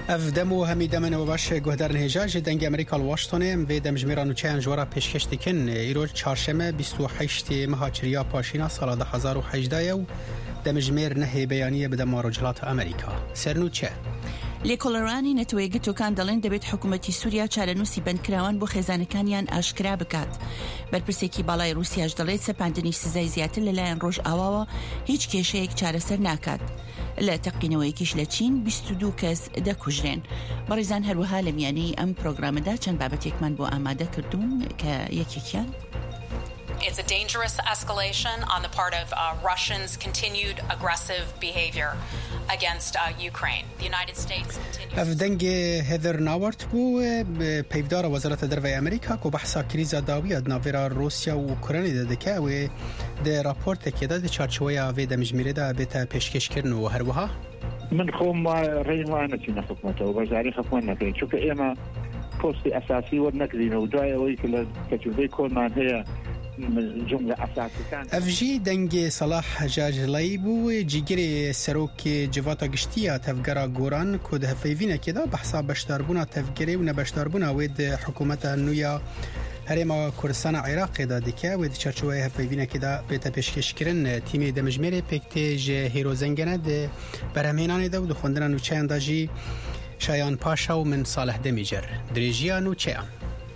افدمو همی دمن و باش گهدار نهجاج دنگ امریکا واشنطن و دم جمیران و چند جوارا پیشکش دکن ایرو چهارشنبه 28 ماه چریا پاشینا سال 2018 و دم جمیر نه بیانیه بدم رجلات امریکا سرنو چه لێکۆڵەرانی نەتەوەیەکتەکان دەڵێن دەبێت حکوومەتی سووریا چارەنووسی بەندکراوان بۆ خێزانەکانیان ئاشکرا بکات. بەرپرسێکی باڵای رووسیاش دەڵێت سەپاندنی سزای زیاتر لەلایەن ڕۆژ ئاواوە هیچ کێشەیەک چارەسەر ناکات. لە تەقینەوەیەکیش لە چین 22 کەس دەکوژرێن. بەڕێزان هەروەها لە میانەی ئەم پرۆگرامەدا چەند بابەتێکمان بۆ ئامادە کردوون کە یەکێکیان It's a dangerous escalation on the part of Russians' continued aggressive behavior against Ukraine. The United States continues... افدنگ هیدر ناورت بو پیفدار وزارت دروی امریکا کو بحثا کریزا داوی ناویرا روسیا و اوکراین دکه و ده راپورت که ده چارچوبه و ده مجموعه ده بتا پیشکش کردن و هروها من خوم ريوانه في حكومته ووزاري حكومتنا كي شوف اما بوست اساسي ونكدين وداي ويكل تجربه كل ما هي جمله اساسيه افجي دنگ صلاح جاجلای بو جیگر سروک جواتا گشتیا تفگرا گوران کود هفیوینه کدا بحثا بشداربونا تفگری و نبشداربونا ود حکومت نویا هرما کردستان عراق دا دکه و چارچوبه هفیوینه کدا بتا پیشکش کردن تیم دمجمره پکتیج هیرو زنگنه ده برهمینان دا و خوندن نو چند داجی شایان پاشا و من صالح دمیجر دریجیان و چیان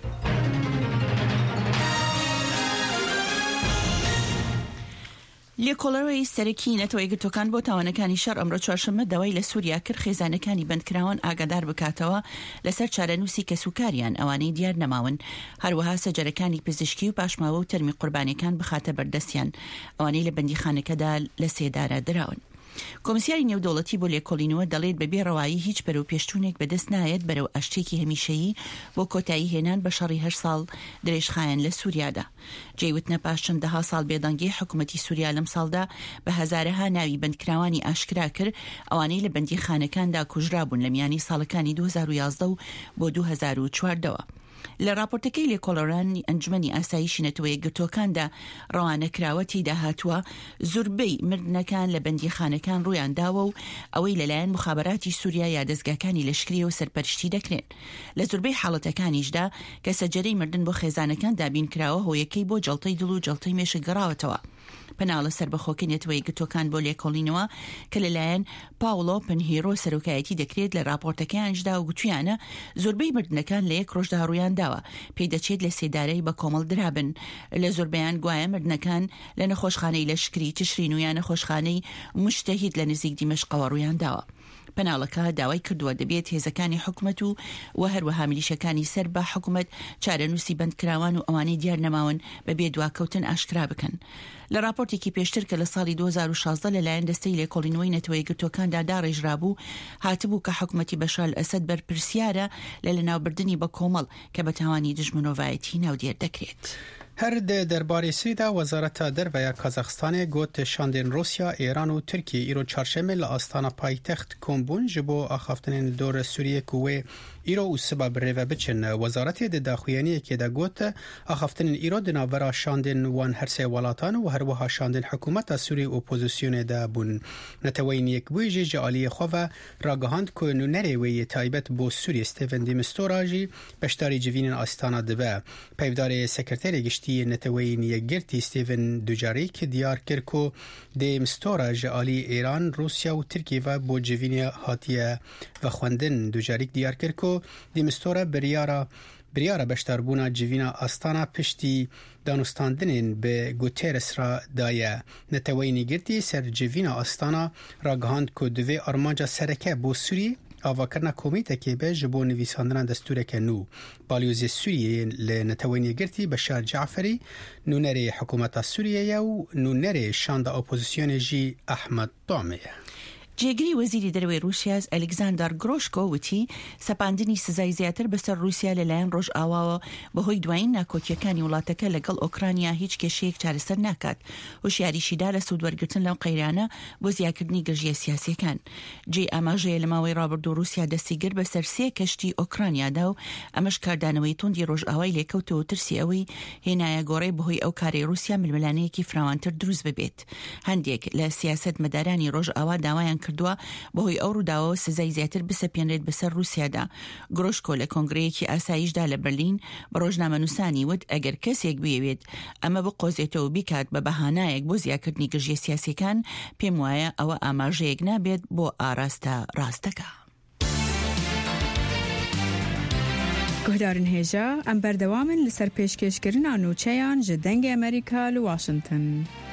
لێکۆڵەرەوەی سەرەکی نەتەوەیەکتەکان بۆ تاوانەکانی شەڕ ئەمڕۆ چوارشەممە داوای لە سووریا کرد خێزانەکانی بەندکراوان ئاگادار بکاتەوە لەسەر چارەنووسی کەسوکاریان ئەوانەی دیار نەماون هەروەها سەجەرەکانی پزیشکی و پاشماوە و تەرمی قوربانیەکان بخاتە بەردەستیان ئەوانەی لە بەندیخانەکەدا لە سێدارە دراون. کۆمسیاری نێودەوڵەتی بۆ لێکۆڵینەوە دەڵێت بەبێ ڕەوایی هیچ بەرەو پێشتوونێک بەدەست نایەت بەرەو ئەشتێکی هەمیشەیی بۆ کۆتایی هێنان بە شەڕی 8 ساڵ درێژخایەن لە سووریادا. جێوتنە پاش چەندەها ساڵ بێدەنگی حکوومەتی سووریا لەم ساڵدا بە هەزارەها ناوی بەندکراوانی ئاشکرا کرد ئەوانەی لە بەندیخانەکاندا کوژرابوون لە میانی ساڵەکانی 2011 و بۆ 2014ەوە. لە راپۆرتەکەی لێکۆڵەرانی ئەنجومەنی ئاسایشی نەتەوەیەکگرتووەکاندا ڕەوانەکراوەتی داهاتووە زۆربەی مردنەکان لە بەندیخانەکان ڕوویان داوە و ئەوەی لەلایەن مخابراتی سووریا یا دەستگاکانی لەشکریەوە سەرپەرشتی دەکرێن. لە زۆربەی حاڵەتەکانیشدا کە سەجەرەی مردن بۆ خێزانەکان دابین کراوە هۆیەکەی بۆ جەڵتەی دڵ و جەڵتەی مێشک گەڕاوەتەوە. پەناڵە سەربەخۆکەی نەتەوەیەکگرتوەکان بۆ لێکۆڵینەوە کە لەلایەن پاولۆ پنهیرۆ سەرۆکایەتی دەکرێت لە راپۆرتەکەیانشدا و گوتویانە زۆربەی مردنەکان لە یەک ڕۆژدا ڕوویان داوە پێی دەچێت لە سێدارەی بە کۆمەڵ درابن. لە زۆربەیان گوایە مردنەکان لە نەخۆشخانەی لەشکری تشرین و یان نەخۆشخانەی مشتەهید لە نزیک دیمەشقەوە ڕوویان داوە. پەناڵەکە داوای کردووە دەبێت هێزەکانی حکوومەت و هەروەها میلیشەکانی سەر بە حکوومەت چارەنووسی بەندکراوان و ئەوانەی دیار نەماون بەبێ دواکەوتن ئاشکرا بکەن. لە راپۆرتێکی پێشتر کە لە ساڵی 2016 لەلایەن دەستەی لێکۆڵینەوەی نەتەوەیەکگرتوەکاندا داڕێژرابوو هاتبوو کە حکوومەتی بەشار ئەسەد بەرپرسیارە لە لەناوبردننی بە کۆمەڵ کە بە تاوانی دژمنۆڤایەتی ناودێر دەکرێت. هر ده درباره سیدا وزارت دروی کازاخستان گوت شاندن روسیا ایران و ترکیه ایرو چهارشنبه لآستانا پایتخت کومبون جبو آخافتن دور سوریه کوه ایرو و سبب ریوه بچن وزارت ده داخویانی که ده گوت آخافتن ایرو دناورا شاندن وان هر سه ولاتان و هر وها شاندن حکومت سوریه اپوزیسیون ده بون نتوین یک بویجی جعالی خواه راگهاند که نونره وی تایبت بو سوریه ستیفن دیمستوراجی بشتاری جوین آستانا دبه پیودار سکرتر گشتی نتوین یگرتی ستیفن دوجاریک دیار کرکو ده مستورا جعالی ایران روسیا و ترکیه و بو جوین هاتیه و خواندن دوجاریک دیار کرکو ده مستورا بریارا بشتربونا جوینا آستانا پشتی دانستاندنین به گوتیرس را دایه نتوینی گرتی سر جوینا آستانا را گهاند که دوی ارمانجا سرکه بو سوری آواکرنا کمیته که به جبو نویساندن دستور که نو بالیوزی سوریه لنتوینی گرتی بشار جعفری نونره حکومت سوریه و نونره شاند اپوزیسیون جی احمد طامه. جێگری وەزیری دەرەوەی رووسیاز ئەلێکزاندەر گرۆشکۆ وتی سەپاندنی سزای زیاتر بەسەر رووسیا لەلایەن ڕۆژ ئاواوە بەهۆی دوایین ناکۆتیەکانی وڵاتەکە لەگەڵ ئۆکرانیا هیچ کێشەیەک چارەسەر ناکات. هۆشیاریشیدا لە سوودوەرگرتن لەو قەیرانە بۆ زیادکردنی گەژیە سیاسیەکان. جێ ئاماژەیە لە ماوەی ڕابردوو رووسیا دەستیگر بەسەر 3 کەشتی ئۆکرانیادا و ئەمەش کاردانەوەی توندی ڕۆژئاوای لێکەوتەوە ترسی ئەوەی هێنایە گۆڕەی بەهۆی ئەو کارەی رووسیا ململانەیەکی فراوانتر دروست ببێت. هەندێک لە سیاسەتمەدارانی ڕۆژئاوا داوایان کردووە بەهۆی ئەو ڕووداوە سزای زیاتر بسەپێنرێت بەسەر رووسیادا. گرۆشکۆ لە کۆنگرەیەکی ئاسایشدا لە بەرلین بە ڕۆژنامەنووسانی وت ئەگەر کەسێک بێوێت ئەمە بقۆزێتەوە بیکات بە بەهانایەک بۆ زیادکردنی گژیە سیاسیەکان، پێم وایە ئەوە ئاماژەیەک نابێت بۆ ئاراستە ڕاستەکە. گهدارن هێژە ئەم بەردەوامن لەسەر پێشکەشکردنا نوچەیان ji dengê Amerîka li Washington.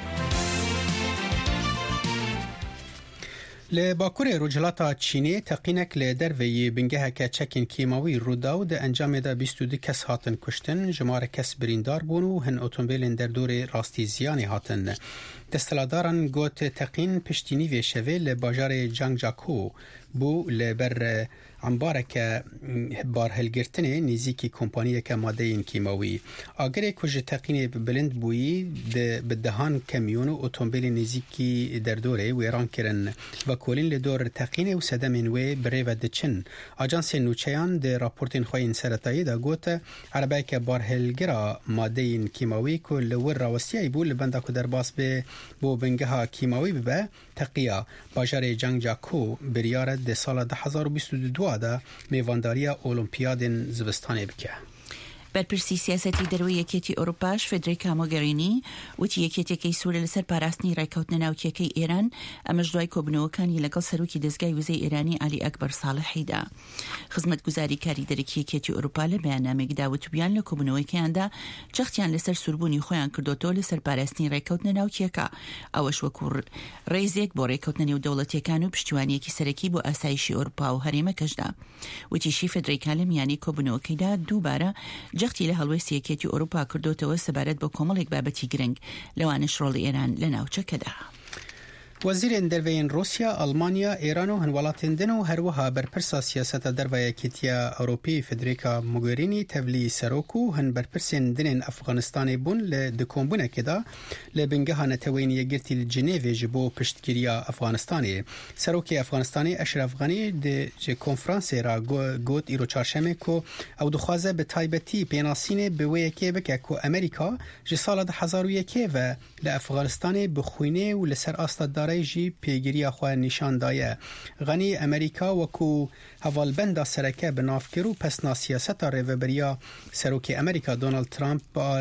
لی باکوور روجلاتا چینی تقینک لی دروی بنگهک چکین کیماوی روداو ده انجام ده 22 کس هاتن کشتن، جمار کس بریندار بونو هن اتومبیلن در دور راستی زیانی هاتن. دستلاداران گوت تقین پشتینی و شوه لی باجار جانگجاکو بو لی بر عمبارك بار هلگرتنه نزیکی کمپانیه که ماده این کیماوی. آگره کج تقینه بلند بویی بدهان کمیون و اتومبیل نزیکی در دوره ویران کرن و کولین لدور تقینه و سدمین وی بره و دچن. آجانس نوچیان ده راپورتین خواهین سرطایی دا گوت عربه که بار هلگره ماده این کیماوی که لور راوستیه بو لبنده که در باس بو بنگه ها کیماوی ببه تقیه باجار جانگجاکو بریاره ده سال 2022 دا میوانداری اولمپیاد زوستانه بکه. بەرپرسی سیاسەتی دەروی یەکێتی ئەوروپاش فێدریکا مۆگەرینی وتی یەکێتێکی سوورە لەسەر پاراستنی ڕێککەوتنە ناوچیەکەی ئێران ئەمەش دوای کۆبنەوەکانی لەگەڵ سەرۆکی دەستگای وزەی ئێرانی علی ئەکبەر ساڵحیدا. خزمەتگوزاری کاریدەرێکی یەکێتی ئەوروپا لە بەیاننامێکدا وتوبیان لە کۆبنەوەکەیاندا جەختیان لەسەر سووربوونی خۆیان کردوتەوە لەسەر پاراستنی ڕێککەوتنە ناوچیەکە، ئەوەش وەکو ڕێزێک بۆ ڕێککەوتنە نێودەوڵەتیەکان و پشتیوانیەکی سەرەکی بۆ ئاسایشی ئەوروپا و هەرێمەکەشدا. وتیشی فێدریکا لە میانی کۆبنەوەکەیدا دووبارە جەختی لە هەڵوێستی یەکێتی ئەوروپا کردوتەوە سەبارەت بە کۆمەڵێک بابەتی گرنگ لەوانش ڕۆڵی ئێران لە ناوچەکەدا. وزیر دروین روسیا، آلمانیا، ایران و هنولاتین دن و هروها برپرسا سیاست دروی کتیا اوروپی فدریکا موگرینی تولی سروکو هن برپرسین دنین افغانستان بون لدکومبونه کدا لبنگه نتوین یگرتی لجنیو جبو پشتگیریا افغانستانی. سروکی افغانستانی اشرف غنی ده کنفرانسی را گوت ایرو چارشمه کو او دخوازه به تایبتی پیناسین به ویکی بکه کو امریکا جسال 2001 و لافغانستان بخوینه و لسر آستاد جی پیگیری خواه نشان دایه. غنی امریکا وکو حوالبند سرکه بنافکرو پسنا سیاست ریوبریا سروک امریکا دونالد ترامپ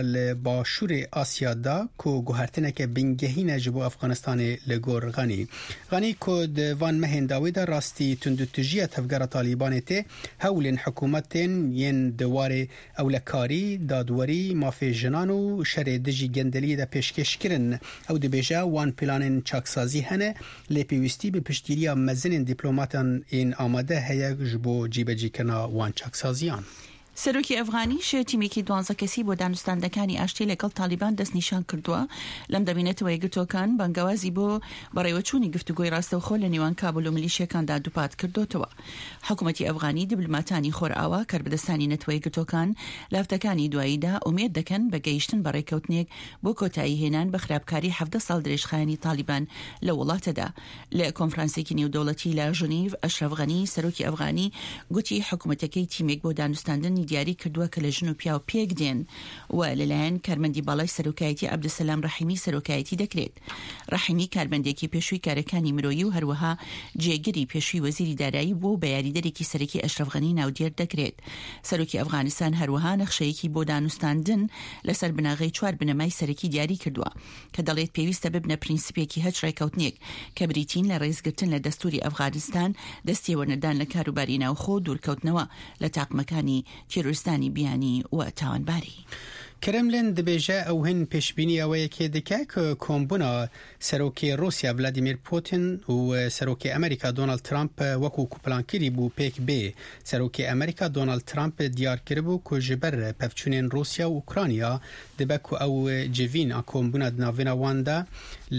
با شور آسیا دا کو گوهرتنه که بنگهین جبو افغانستان لگور غنی کو دوان مهن داویده راستی تندتجیه تفگر طالبان ته هولین حکومتین ین دوار اولکاری دادوری مافی جنانو شر دجی گندلی دا پیشکش کرن او دی بیجه وان پلانین چاکسازی هنه لپیوستی به پشتیریا مزن دیپلوماتان این آماده هیا جبو جیبجی کنا وان چاکسازیان. سەرۆکی ئەفغانیش تیمێکی 12 کەسی بۆ دانوستاندەکانی ئاشتی لەگەڵ تالیبان دەستنیشان کردووە. لەم دەبینێتەوە یەکگرتوەکان بەنگەوازی بۆ بەڕێوەچوونی گفتوگۆی ڕاستەوخۆ لە نێوان کابل و میلیشیەکاندا دووپات کردوتەوە. حکوومەتی ئەفغانی دیبلۆماتانی خۆرئاوا کاربەدەستانی نەتەوە یەکگرتوەکان لە هەفتەکانی دواییدا ئومێد دەکەن بە گەیشتن بە ڕێککەوتنێک بۆ کۆتایی هێنان بە خراپکاری 17 ساڵ درێژخایەنی تالیبان لە وڵاتەدا. لە کۆنفرانسێکی نێودەوڵەتی لە ژنیڤ ئەشرەف غەنی سەرۆکی ئەفغانی گوتی حکوومەتەکەی تیمێک بۆ دانوستاندنی دیاری کردووە کە لە ژن و پیا و پێک دێن و لەلایەن کارمەندی باڵای سەرۆکایەتی عەبدولسەلام ڕەحیمی سەرۆکایەتی دەکرێت. ڕەحیمی کارمەندێکی پێشووی کارەکانی مرۆیی و هەروەها جێگیری پێشووی وەزیری دارایی بۆ بە یاریدەرێکی سەرەکی ئەشرەف غەنی ناودێر دەکرێت. سەرۆکی ئەفغانستان هەروەها نەخشەیەکی بۆ دانوستاندن لەسەر بناغەی 4 بنەمای سەرەکی دیاری کردووە کە دەڵێت پێویستە ببنە پرینسیپێکی هەچ ڕێککەوتنێک کە بریتین لە ڕێزگرتن لە دەستوری ئەفغانستان دەستی وەرنەدان لە کاروباری ناوخۆ دوورکەوتنەوە لە تاقمەکانی تێرۆریستانی بیانی و تاوانباری. کرملین دبیجه او هن پیشبینی اوه که دکه که کمبونا سروکی روسیا ولادیمیر پوتین و سروکی امریکا دونالد ترامپ وکو کپلانکیری بو پیک بی. سروکی امریکا دونالد ترامپ دیار کربو که جبر پفچونین روسیا و اوکرانیا دبکو او جوین کمبونا دناوینا وانده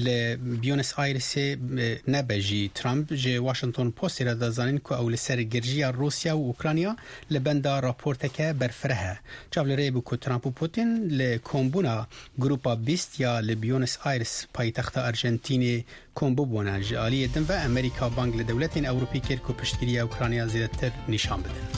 لبیونس آیرس نبجی. ترامپ جه واشنطن پوستی را دازانین که او لسر گرجی روسیا و اوکرانیا لبنده راپورتکه برفره. جاول ریبو که ترامپ و پوتین لکومبونا گروپا 20 یا لبیونس آیرس پایتخت ارژنتینی کومبو بونا جالی دن و امریکا بانگ لدولتین اوروپی کرد که پشتگیری اوکراینیا زیادتر نشان بدن.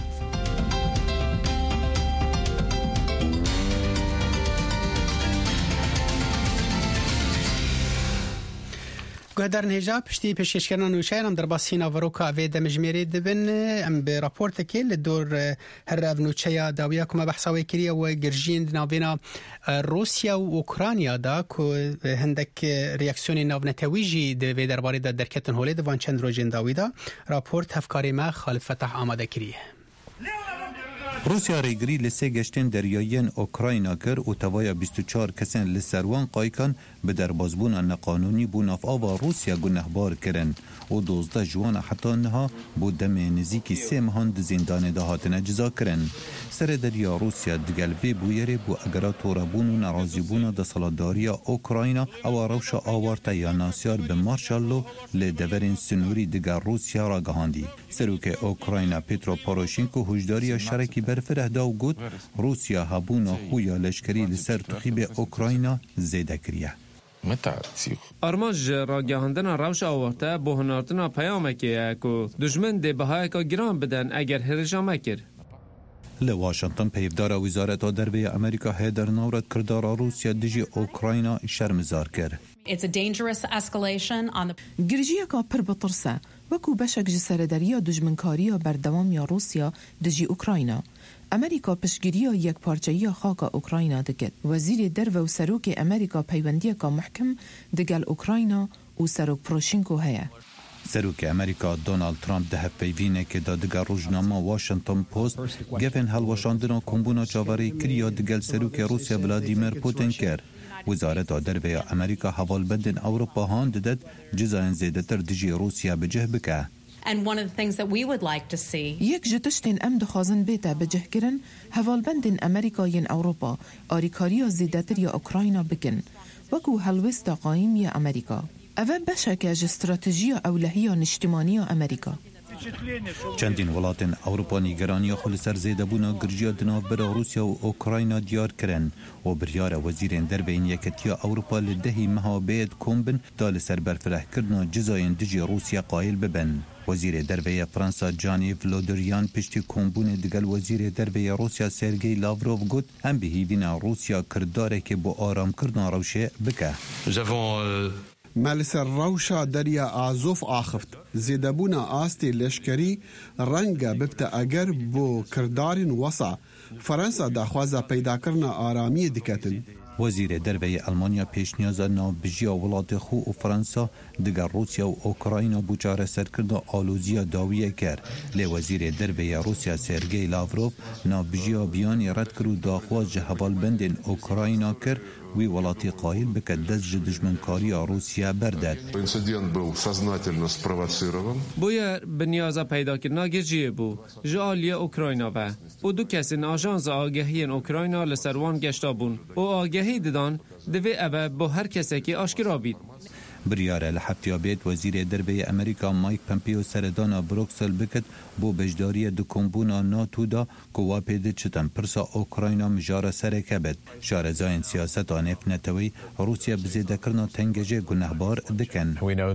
گهدارن هجا پشتی پیشکشکران نوشین ام در باسینا وروکا و دمجمیری دبن ام به راپورت که لدور هر افنوچیا داویا کما بحثاوی کریه و گرجین ناوینا روسیا و اوکراینیا دا که هندک ریاکسیونی ناونتویجی دوی درباره دا درکتن هولی دوان چند روزین داویدا راپورت هفکاری ما خالف فتح آماده کریه. روسیا ریگری لسه گشتن دریایین اوکراینا کر و توای 24 کسین لسروان قایکان به دربازبون نقانونی بوناف آوا روسیا گنهبار کرن و 12 جوان حتی نها بود دم نزیکی 3 مهان زندان دهاتن جزا کرن. سر دریا روسیا دگل بی بویره بو اگرا تورابون و نرازیبون دا سالاداریا اوکراینا او روش آوارتا یا ناسیار به مارشالو لدورین سنوری دگر روسیا را گهاندی. سروک اوکراینا پیترو پاروشینکو هجداری شرکی برفره دا و گود روسیا هبونا خویا لشکری لسر تخیب اوکراینا زیده کریه. ارماج را گهاندن روش آورده با هنارتنا پیامکیه که دشمن ده بهای که گران بدن اگر هرجامه کرد. لواشنطن پیفدار وزارت دربی امریکا هیدر نورد کردار روسیا دجی اوکراینا شرمزار کرد. It's a dangerous escalation on the گرجیه که پر بطرسه وکو بشک جسر دریا دجمنکاریا بردوام یا روسیا دجی اوکراینا. امریکا پشگیریا یک پارچه‌ای خاک اوکراینا دکت. وزیر درو و سروک امریکا پیوندی که محکم دگل اوکراینا و سروک پروشینکو هیا. سروک امریکا دونالد ترامپ ده پیوینه که دادگر روزنامه واشنطن پوست گفن هلوشاندن کمبونا چاوری کریا دگل سروک روسیا ولادیمیر پوتین کرد. وزارت دربی امریکا حوالبندن اروپا هاند داد جزاین زیده تر دجی روسیا بجه بکه. And one of the things that we would like to see یک جتشتین ام دخوازن بیتا بجه کرن حوالبندن امریکایین اروپا آریکاریا زیده تر یا اوکراینا بکن وکو هلوست قایم یا امریکا. اوه بشک از استراتژی اولهی نشتمانی امریکا. چندین ولاتن اروپا نیگرانی خل سر زیده بونا گرجیا دناف برا روسیا و اوکراینا دیار کرن و بریار وزیرین دربین یکتیا اروپا لدهی مها بید کومبن دال سر برفره کردنا جزاین دجی روسیا قایل ببن. وزیر دربی فرانسا جانی فلودریان پشتی کومبون دگل وزیر دربی روسیا سرگی لاوروف گوت هم به هیوینا روسیا کرداره که با آرام کردنا روشه بکه. مالسر روشا دریا آزوف آخفت زیدبونا آستی لشکری رنگا ببتا اگر بو کردارین وصا فرانسا داخوازا پیدا کرنا آرامی دکتن. وزیر دربی المانیا پیشنیاز نابجیا ولات خو و فرانسا دگر روسیا و اوکراینا بوچاره سرکرد آلوزیا داویه کرد. لی وزیر دربی روسیا سرگی لاوروف نابجیا بیانی رد کرد و داخواز جهوال بندن اوکراینا کرد وی ولاتی قایل بکد دست دشمنکاری روسیا بردد. بویر بنیازا پیدا کرنا گرجیه بو جالی اوکراینا و دو کسین آژانس آگهی اوکراینا لسروان گشتا بون و آگهی دادن دوی اوه با هر کسی که آشکرا بید. بریاره لحفتیابیت وزیر دربی امریکا مایک پمپیو سردانا بروکسل بکت بو بجداری دو کمبونا ناتو دا کوا پیده چتن پرسا اوکراینا مجار سرکه بد. شارزاین سیاست آنف نتوی روسیا بزیده کرنا تنگجه گنهبار دکن.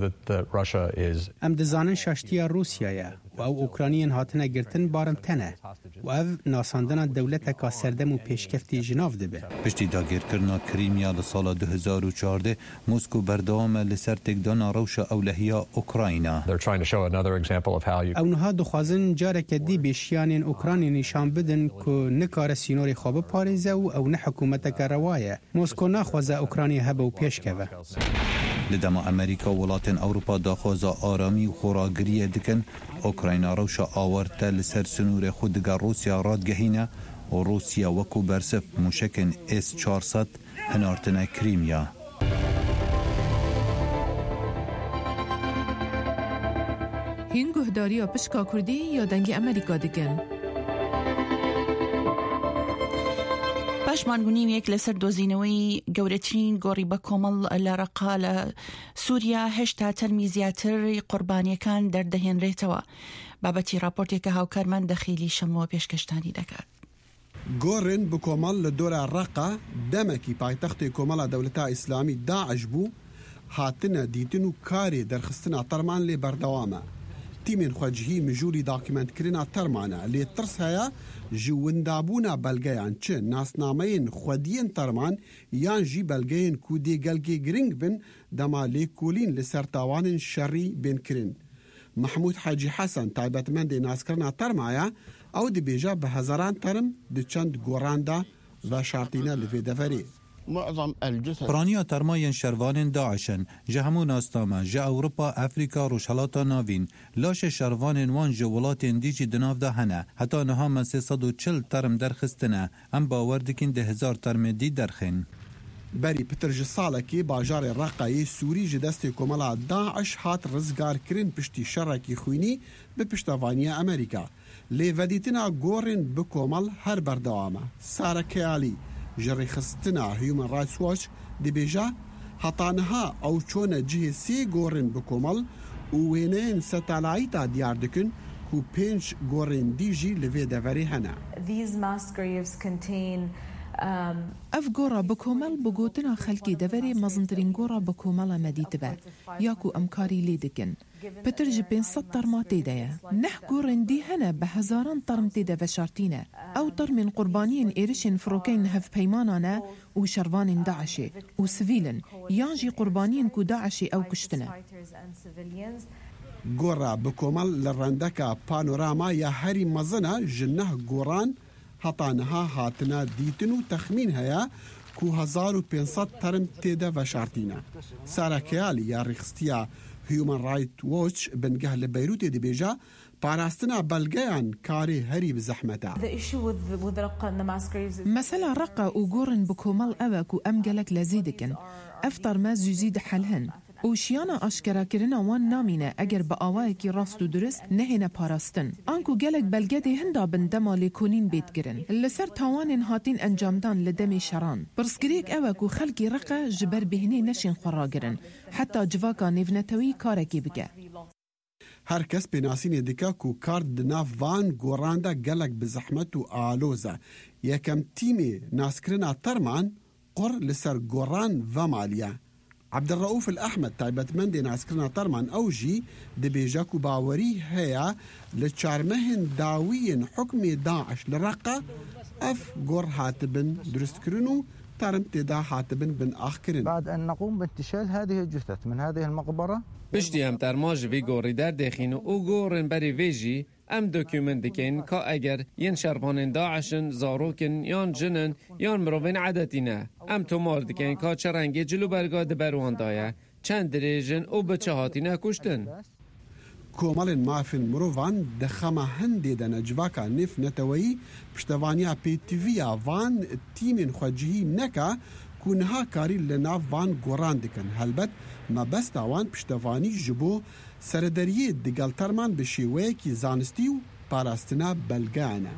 ام دزانن شاشتیا روسیایه و او اوکراینین هاتنه گرتن بارم تنه و او ناساندن دولت که سردم و پیشکفتی جناف دبه. پشتی داگیر کرنا کریمیا لسال 2014 موسکو بردوام لسر تکدان روش اولهیا اوکراینا. او نها دخوازن جاره که دی بیشیانین اوکراینی نشان بدن که نکار سینوری خواب پاریزه و او نه حکومت که روایه. موسکو نخوازه اوکراینی هبه و پیشکوه. لدما امریکا ولاتن اروپا داخوازا آرامی و خوراگریه دکن اوکراینا روشا آورته لسر سنور خودگار روسیا رادگهینه و روسیا وکو برسف موشکن S-400 هنارتنه کریمیا. هین گهداری پشکا کردی یا دنگ امریکا دکن؟ پاشمانگونی یک لسر دۆزینەوەی گەورەترین گۆڕی بە کۆمەڵ لە ڕقا لە سووریا هێشتا تەرمی زیاتر قوربانیەکان دەردەهێنرێتەوە. بابەتی راپۆرتێکە هاوکارمان دەخیلی شەمەوە پێشکەشتانی دەکات. گۆڕن بە کۆمەڵ لە دۆرە ڕقا دەمەکی پایتەختی کۆمەڵە دەوڵەتە ئیسلامی داعش بوو هاتنە دیتن و کاری دەرخستنە تەرمان لێ بەردەوامە. تیمین خواجهی مجوری داکیمنت کرنا ترمانه لی ترس هیا جوندابونا بلگیان چه ناسنامین خودین ترمان یان جی بلگیان کودی گلگی گرینگ بن دما لی کولین لسرتاوان شری بین کرن. محمود حاجی حسن تایبەتمەندی ناسکردنا تەرمایە ئەو دەبێژە بە هەزاران تەرم دچەند گۆڕاندا و شارتینە لە vێدەڤەرێ. پرانیا ترماین شروان داعشن جهمون استاما جه اوروپا افریقا روشلاتا ناوین لاش شروان وان جولات دیجی دناف ده هنه حتی نها من 340 ترم درخستنه ام باور دکین 1000 ترم دی درخین. بری پترج سالکی باجار رقای سوری جدست کمالا داعش هات رزگار کرن پشتی شرکی خوینی به پشتوانی امریکا. لی ودیتنا گورن بکمال هر بردوامه. سارکیالی جری خستنا هیومن رایتس واچ دبیجا حتانها او چون جه سی گورن بکمال و وینین ستالایتا دیار دکن کو 5 گورن دیجی لوی دوری هنه. These mass graves contain اف گورا بکومل بگوتنا خلکی دوری مزندرین گورا بکومل مدیت با یاکو امکاری لیدکن پترج 500 ترما تیده نه گورن دی هنه به هزاران ترم تیده و شارتینه او ترمین قربانین ایرشن فروکین هف پیمانانه و شروان داعشی و سویلن یانجی قربانین کو داعشی او کشتنه. گورا بکومل لرندکا پانوراما یا هری مزنه جنه گوران حتانها هاتنا دیتن و تخمین هیا کو 1500 ترم تیده و شارتینه. سارکیالی یا رخستیا هیومن رایت واچ بنگه لبیروت دی بیجا پاراستنا بلگیان کاری هری بزحمته. مثلا رقا و گورن بکومل اوکو امگلک لزیدکن افتر ما زیزید حلهن و شیانا اشکرا کرنا وان نامینه اگر با آوائه کی راست و درست نهینه پاراستن. آنکو گلک بلگده هندا بندما لیکونین بیت گرن. لسر تاوانین هاتین انجامدان لدمی شران. برسگریک اوکو خلکی رقا جبر بهنی نشین خورا گرن. حتی جواکا نیونتوی کارکی بگه. هر کس بناسین دیکا کو کارد ناف وان گوراندا گلک بزحمت و آلوزه. یکم تیمی ناسکرنا ترمان قر لسر گوران و مالیا. عبدالرؤوف الأحمد تایبەتمەندی ناسکردنا تەرمان ئەوژی دەبێژە و باوەری هەیە لە چارمەهن داویین حکمی داعش لە ڕەقە ئەف گۆڕ هاتبن دروستکردن و تەرم تێدا هاتبن بن ئاخکردن. بعد أن نقوم بانتشال هذه الجثث من هذه المقبرة پشتی هم ترماج وی گوری در دخین و او گورن بری ویجی ام دوکیومنت دکین که اگر ین شربان داعشن زاروکن یان جنن یان مروین عددینه ام تومار دکین که چرنگی جلو برگاد بروان دایه چند دریجن او بچه هاتینه کشتن. کۆمەڵێن مافن مرۆڤان دەخەمە هەندێ دەنەجواکە نێف نەتەوەیی پشتەوانیا پێتیڤیا وان تیمên خۆجیهی نەکە کوونها کاری لە ناو وان گۆڕان دکەن هەلبەت مەبەستا وان پشتەوانی ji بۆ سەرەدەریە دەگەڵ تەرمان بە شێوەیەکی زانستی و پاراستنا بەلگانە.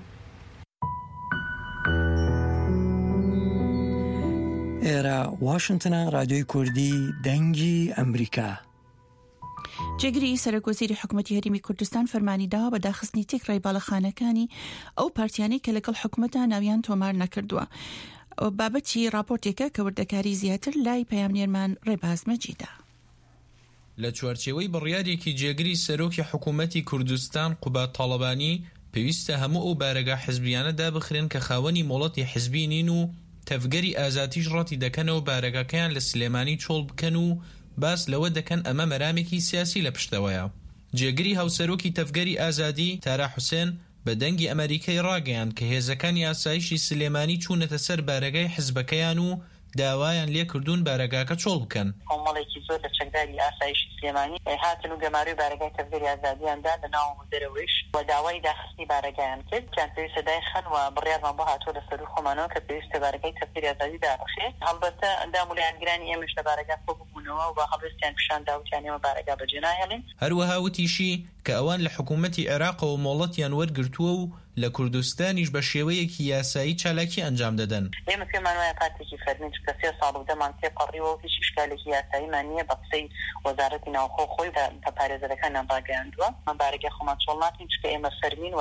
ئێرە واشنگتنە رادیۆی کوردی دەنگی ئەمریکا. جگری سەرۆکوەزیری حکوومەتی هەرێمی کوردستان فەرمانی داوە بە داخستنی تێکڕای باڵەخانەکانی ئەو پارتیانەی کە لەگەڵ حکوومەتە ناویان تۆمار نەکردووە. بابەتی راپۆرتێکە کە وردەکاری زیاتر لای پەیامنێرمان ڕێباز مەجیدە. لە چوارچێوەی بڕیارێکی جێگری سەرۆکی حکوومەتی کوردستان قوبات تاڵەبانی پێویستە هەموو ئەو بارەگا حزبیانە دابخرێن کە خاوەنی مۆڵەتی حزبی نین و تەفگەری ئازاتیش ڕاتی دەکەنەوە بارەگاکەیان لە سلێمانی چۆڵ بکەن و باس لەوە دەکەن ئەمە مەرامێکی سیاسی لە پشتەوەیە. جێگری هاوسەرۆکی تەفگەری ئازادی تارا حوسێن بە دەنگی ئەمریکای ڕاگەیان کە هێزەکانی ئاسایشی سلێمانی چوونەتە سەر بارەگای حزبەکەیان و داوایان لێ کردوون بارەگاکە چۆڵ بکەن. کۆمەڵێکی زۆر لە چەکداری ئاسایشی سلێمانی هاتن و گەماروی بارەگای تەفگەری ئازادیاندا لە ناو دەرەوەیش و داوای داخستنی بارەگایان کرد کە پێویستە دایخەن و بڕیارمان بۆ هاتووە لە سەر خۆمانەوە کە پێویستە بارەگای تەفگەری ئازادی دابخێت. هەڵبەتە ئەندام و لایەنگرانی ئێمەش لە بارەگا خۆ ببوونەوە و بە هەڵوێستیان پیشاندا وتیان ئێمە بارەگا بەجێ ناهێڵین. هەروەها وتیشی کە ئەوان لە حکوومەتی عێراقەوە مۆڵەتیان وەرگرتووە و لە کوردستانیش بە شێوەیەکی یاسایی چالاکی ئەنجام دەدەن. ئێمە پێمان وایە پارتێکی فەرمی چکە 3 ساڵ و دەمان تێپەڕیوە و هیچ ئیشکالێکی یاساییمان نییە بە قسەی وەزارەتی ناوخۆ خۆی بە پارێزەرەکانیان ڕاگەیاندووە. من بارەگای خۆمان چۆڵ ناکەین چکە ئێمە فەرمین و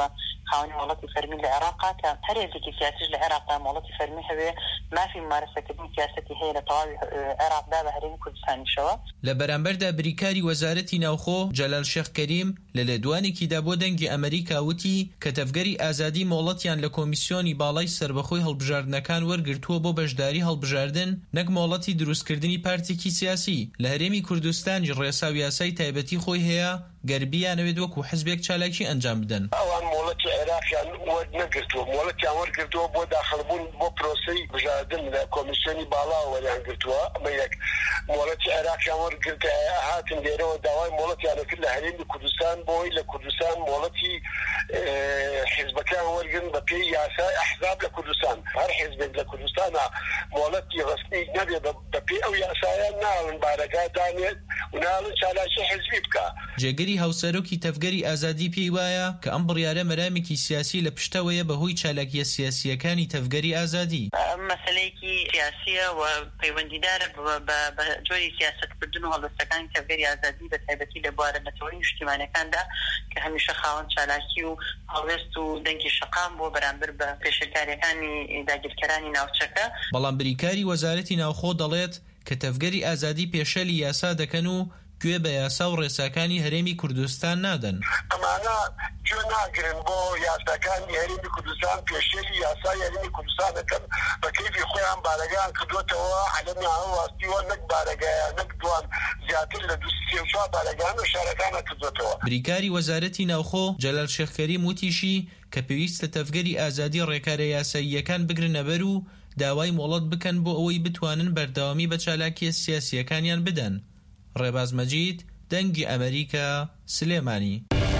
خاوني مولتي فرمي العراق كهريزي سياسي العراق مولتي فرمي هو ما في ممارسة كبيرة سياستي هي لطوال عراق دابا هرين كردستان شوا لبرانبردا بریکاری وەزارەتی ناوخۆ جەلال شێخ کەریم لە لێدوانێکیدا بۆ دەنگی ئەمریکا وتی کە تەفگەری ئازادی مۆڵەتیان لە کۆمیسیۆنی باڵای سربەخۆی هەڵبژاردنەکان وەرگرتووە بۆ بەشداری هەڵبژاردن نەک مۆڵەتی دروستکردنی پارتێکی سیاسی لە هەرێمی کوردستانی ڕێسا و یاسای تایبەتی خۆی هەیە گەربیانەوێت وەکو حزبێک چالاکی ئەنجام بدەن. ئەوان مۆڵەتی عێراقیان وەرنەگرتووە مۆڵەتیان وەرگرتووە بۆ داخلبوون بۆ پرۆسەی بژاردن لە کۆمیسیۆنی باڵا وەریان گرتووە ئەمە یەک مۆڵەتی عێراقیان وەرگرتە هاتن لێرەوە داوای مۆڵەتیانەکرد لە هەرێمی کوردستان بۆی لە کوردستان مۆڵەتی حزبەکان وەرگن بە پێی یاسای ئەحزاب لە کوردستان هەر حزبێک لە کوردستانە مۆڵەتی ڕستنی نەبێ بە پێی ئەو یاسایان ناڵن بارەگا دانێت و ناڵن چالاکی حزبی بکە. جێگەری هاوسەرۆکی تەفگەری ئازادی پێی وایە کە ئەم بڕیارە مەرامێکی سیاسی لە پشتەوەیە بەهۆی چالاکیە سیاسیەکانی تەفگەری ئازادی. مەسەلەیەکی سیاسیە و پەیوەندیدارە بە جۆری سیاستکردن و هەڵدەستەکانی تەفگەری ئازادی بە تایبەتی لە بوارەنەتەوەی نیشتیمانیەکاندا کە هەمیشە خاوەن چالاکی و هەڵوێست و دەنگی شەقام بۆ بەرامبەر بە پێشەکاریەکانی داگیرکەرانی ناوچەکە. بەڵام بریکاری وەزارەتی ناوخۆ دەڵێت کە تەفگەری ئازادی پێشەلی یاسا دەکەن و گوێ بە یاسا و ڕێساکانی هەرێمی کوردستان نادەن. ئەمانە گوێ ناگرن بۆ یاساکانی هەرێمی کوردستان پێشێلی یاسای هەرێمی کوردستان دەکەن بە کەیفی خۆیان بارەگایان کردوتەوە عەلەمی هەڵوەستیوە نەک بارەگایان نەک دوان زیاتر لە 234 بارەگایان و شارەکانە کردوتەوە. بریکاری وەزارەتی ناوخۆ جەلال شێخ کەریم وتیشی کە پێویستە تەفگەری ئازادی ڕێکارە یاساییەکان بگرنە بەر و داوای مۆڵەت بکەن بۆ ئەوەی بتوانن بەردەوامی بە چالاکیە سیاسیەکانیان بدەن. ڕێباز مەجید دەنگی ئەمریکا سلێمانی.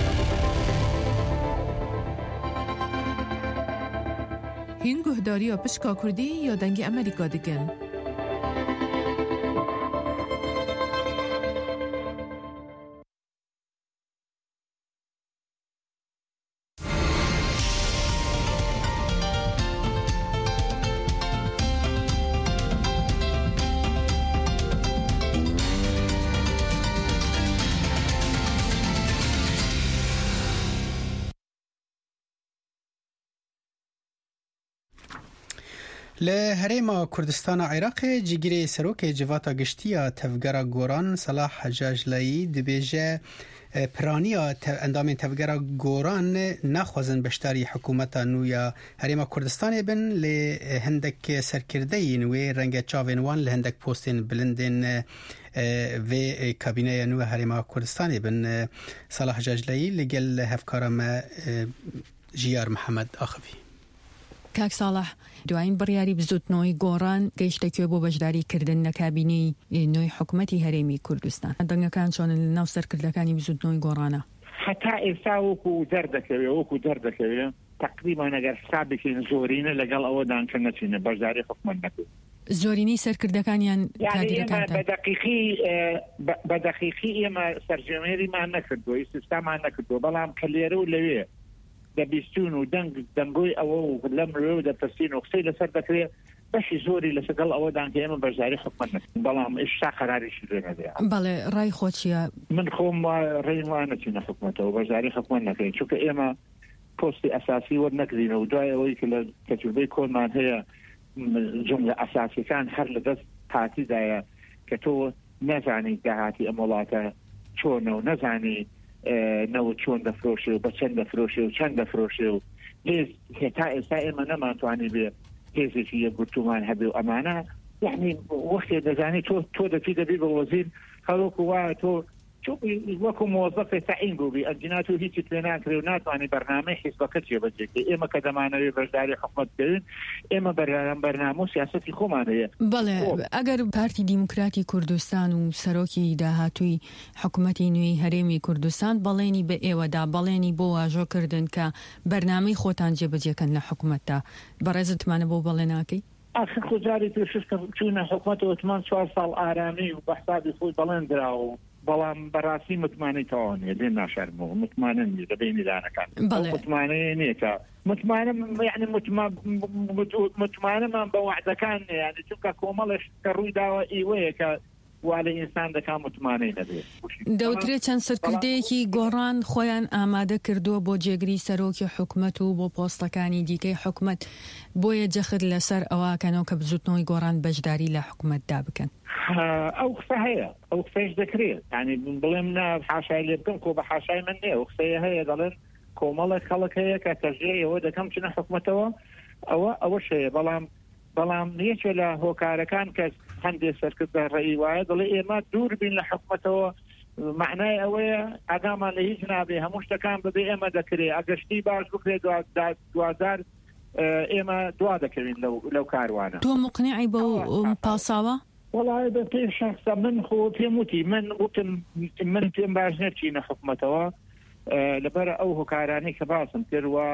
هین گوهداریە پشکا کوردی یا دەنگی ئەمریکا دەکەن. له هرێما کوردستان عێراق جگیری سەرۆکê civata giştiya tevgera goran Salah Hejajlayî dibêje piraniya endamên tevgera goran naxwazin beşdarî hikûmeta nû ya Herêma Kurdistanê bin lê hindek serkirdeyîn wê renge çavên wan li hindek postên bilindên vê kabîneya nû Herêma Kurdistanê bin. Salah Hejajlayî li gel hevkara me Jiyar Mihemed Axivî. کاک ساڵح دوایین بڕیاری بزوتنەوەی گۆڕان گەیشتەکوێ بۆ بەشداریکردن لە کابینەی نوێی حکوومەتی هەرێمی کوردستان دەنگەکان چۆنن لەناو سەرکردەکانی بزوتنەوەی گۆڕانە هەتا ئێستا وەکو دەردەکەوێت تقریبا ئەگەر حسابێکین زۆرینە لەگەڵ ئەوەدان کە نەچینە بەشداری حکوومەت نەکرد زۆرینەی سەرکردەکانیان بە دەقیقی ئێمە سەرجەمێریمان نەکردووە سیستامان نەکردووە بەڵام کە لێرە و لەوێ دەبیستون و دەنگۆی ئەوە و لەم ڕێو دەپرسین و قسەی لەسەر دەکرێت بەشی زۆری لەسەرگەڵ ئەوەدان کە ئێمە بەشداری حکوومەت نەکردین بەڵام ئێستا قەراریشی لێ نەدەیە. بەڵێ ڕای خۆ چییە؟ من خۆم ڕێیم وایە نەچینە حکوومەتەوە بەشداری حکوومەت نەکەین چونکە ئێمە پۆستی ئەساسی وەرنەگرینەوە و دوای ئەوەی کە لە تەجروبەی کۆنمان هەیە جملە ئەساسیەکان هەر لەدەست هاتیدایە کە تۆ نەزانی داهاتی ئەم وڵاتە چۆنە و نەزانی نەوە چۆن دەفرۆشێ و بە چەند دەفرۆشێ و چەند دەفرۆشێ و هێز هێتا ئێستا ئێمە نەمانتوانی بێ هێزێکی یەکگرتومان هەبێ و ئەمانە یعنی وەختێ دەزانی تۆ دەچی دەبی بە وەزیر هەروەکو وایە تۆ وەکو مۆزەفێ تەعین بووبی ئەنجینات و هیچی پێ ناکرێ و ناتوانانی بەرنامەی حیزبەکە جێبەجێکێ ئێمە کە دەمانەوێت بەشداری حکوومەت بکەین ئێمە بەرنامە و سیاسەتی خۆمان هەیە. بەڵێ ئەگەر پارتی دیموکراتی کوردستان و سەرۆکی داهاتووی حکوومەتی نوێی هەرێمی کوردستان بەڵێنی بە ئێوەدا بەڵێنی بۆ واژۆکردن کە بەرنامەی خۆتان جێبەجێکەن لە حکوومەتدا بەڕێزتمانە بۆ بەڵێ ناکەی؟ ئاخر خۆجاری پێشکە چوونە حکوومەتەوەتمان 4 ساڵ ئارامی و بەحسابی خۆی بەڵێن دراوە بەڵام بەڕاستی متمانەی تەوانێ لێ ناشارمەوە متمانە نیە لە بینیدانەکان متمانەیە نییە متمانەمان بە وعدەکان یعنی چونکە کۆمەڵش کە ڕووی داوە ئیوەیە کە وا لە ئینسان دەکا متمانەی نەبێت دەوترێت چەند سەرکردەیەکی گۆڕان خۆیان ئامادە کردووە بۆ جێگری سەرۆکی حکومەت و بۆ پۆستەکانی دیکەی حکومەت بۆیە جەخت لەسەر ئەوەکەنەوە کە بزوتنەوەی گۆڕان بەشداری لە حکومەتدا بکەن ئەو قسە هەیە ئەو قسەش دەکرێت ینی بڵێم نا حاشای لێ بکەم کۆ بە حاشای من نییە ئەو قسەیە هەیە دەڵێن کۆمەڵێک خەڵک هەیە کە تەژێەوە دەکەم چنە حکومەتەوە ئەوە شەیە بەڵام یەکێ لە هۆکارەکان کە هەندێک سەرکردە ڕێی وایە دەڵێ ئێمە دوور بین لە حکومەتەوە معنای ئەوەیە ئاگامان لە هیچ نابێ هەموو شتەکان ببێ ئێمە دەکرێت ئەگەشتی باش بکرێت دوادار ئێمە دوا دەکەوین لەو کاروانە تۆ مقنعی بە پاساوە وڵای بە پێی شخصە من خۆ پێم وتی من وتم من پێم باش نەچینە حکومەتەوە لەبەر ئەو هۆکارانی کە باسم کردوە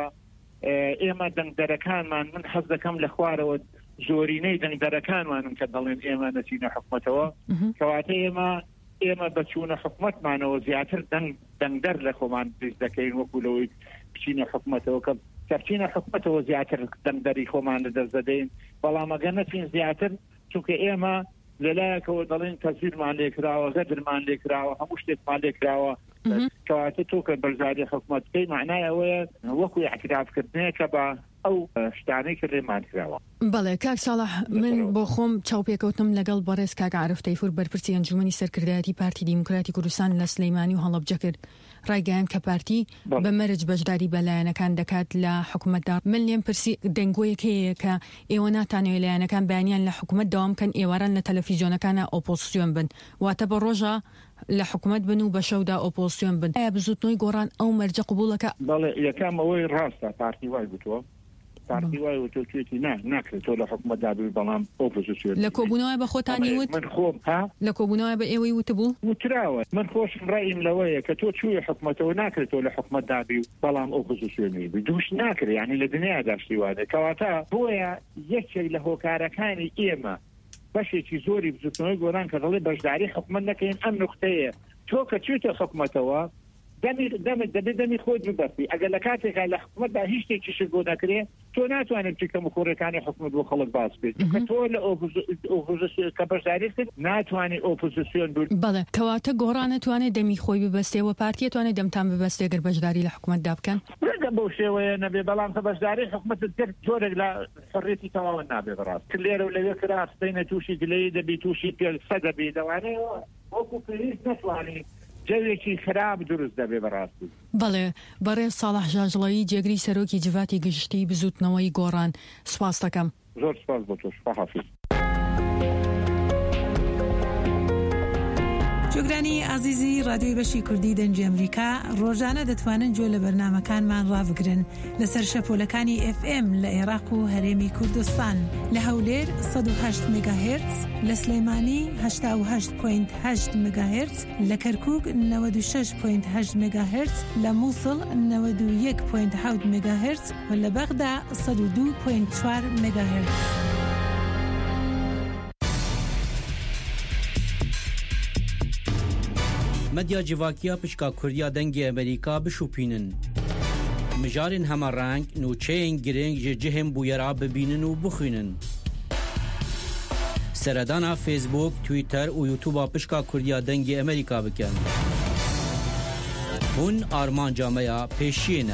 ئێمە دەنگدەرەکانمان من حەز دەکەم لە خوارەوە زۆرینەی دەنگدەرەکانمانم کە دەڵێن ئێمە نەچینە حکومەتەوە کەواتە ئێمە بەچوونە حکومەتمانەوە زیاتر دەنگدەر لە خۆمان دەست دەکەین وەکو لەوەی بچینە حکومەتەوە کە بچینە حکومەتەوە زیاتر دەنگدەری خۆمان لەدەست دەدەین بەڵام ئەگەر نەچین زیاتر چونکە ئێمە لەلایەکەوە دەڵێن تەزیرمان لێکراوە غەدرمان لێکراوە هەموو شتێکمان لێکراوە کەواتە تۆ کە بەرزاری حکومەت بکەی معنای ئەوەیە وەکو اعترافکردنەیە کە بە ئەو شتانەی کە لێمان کراوە. بەڵێ کاک ساڵح من بۆ خۆم چاوپێکەوتم لەگەڵ بەڕێز کاک عارف تەیفور بەرپرسی ئەنجومەنی سەرکردایەتی پارتی دیموکراتی کوردستان لە سلەیمانی و هەڵەبجە کرد ڕایگەیان کە پارتی بە مەرج بەشداری بەلایەنەکان دەکات لە حکومەتدا من لێم پرسی دەنگۆیەک هەیە کە ئێوە ناتانەوێت لایەنەکان بەیانیان لە حکومەت داوام بکەن ئێواران لە تەلەڤیزیۆنەکانە ئۆپۆزیسیۆن بن واتە بە ڕۆژە لە حکومەت بن و بە شەودا ئۆپۆزیسیۆن بن ئایا بزوتنەوەی گۆڕان ئەو مەرجە قبوڵەکە بەڵێ یەکەم ئەوەی ڕاستە پارتی وای گوتووە پارتی وای وتوێتی ناکرێت تۆ لە حکومەتدا بی بەڵام ئۆپۆزیسیۆن لە کۆبوونەوەی بە خۆتانی وت من خۆم لە کۆبوونەوەی بە ئێوەی وتبوو وتراوە من خۆشم ڕایم لەوەیە کە تۆ چووی حکومەتەوە ناکرێت تۆ لە حکومەتدا بی بەڵام ئۆپۆزیسیۆنی بی دووش ناکرێت یعنی لە دنیادا شتی وانە کەواتە بۆیە یەکێک لە هۆکارەکانی ئێمە بەشێکی زۆری بزوتنەوەی گۆڕان کە دەڵێ بەشداری حکومەت نەکەین ئەم نقطەیە تۆ کە چوویتە حکومەتەوە دەمی خۆت ببەستی ئەگەر لە کاتێکا لە حکومەتدا هیچ شتێکیشت بۆ نەکرێ تۆ ناتوانێت چکە مخۆڕەکانی حکومەت بۆ خەڵک باس بێت کە تۆ لە ئۆپۆزیسیۆن کە بەشداریت ناتوانێت ئۆپۆزیسیۆن بوو بەڵێ کەواتە گۆڕان نەتوانێت دەمی خۆی ببەستێەوە پارتی توانێت دەمتان ببەستێ گەر بەشداری لە حکومەتدا بکەن بەو شێوەیە نەبێ بەڵام کە بەشداری حکومەتت کرد جۆرێک لە حڕێتی تەواو نابێ بەڕاست لێرە و لەوێ کرا سبەینە تووشی گلەیی دەبی تووشی پێ سەدە بێ دەوانەیە وەکو پێویست نەتوانێت جەوێکی خراپ دروست دەبێ بەڕاستی بەڵێ بەڕێز ساڵح ژاژڵەیی جێگری سەرۆکی جڤاتی گشتی بزوتنەوەی گۆڕان سوپاس دەکەم زۆر سپاس بۆ تۆش بەحافیز جۆگرانی ئازیزی ڕادیۆی بەشی کوردی دەنگی ئەمریکا ڕۆژانە دەتوانن گوێ لە بەرنامەکانمان ڕابگرن لەسەر شەپۆلەکانی FM لە عێراق و هەرێمی کوردستان لە هەولێر 108 مگاهرتز لە سلەیمانی 88.8 مگاهرتز لە کەرکووک 96.8 مگاهرتز لە مووسڵ 91.7 مگاهرتز و لە بەغدا 102.4 مگاهرتز. مدیا جیواکیا پشکا کوردیا دنگی امریکا بشوپینن مجارن همه رنگ نوچهین گرنگ جهم بویرا ببینن و بخوینن سردانا فیسبوک تویتر و یوتیوب پشکا کوردیا دنگی امریکا بکن هون آرمان جامعه پیشینه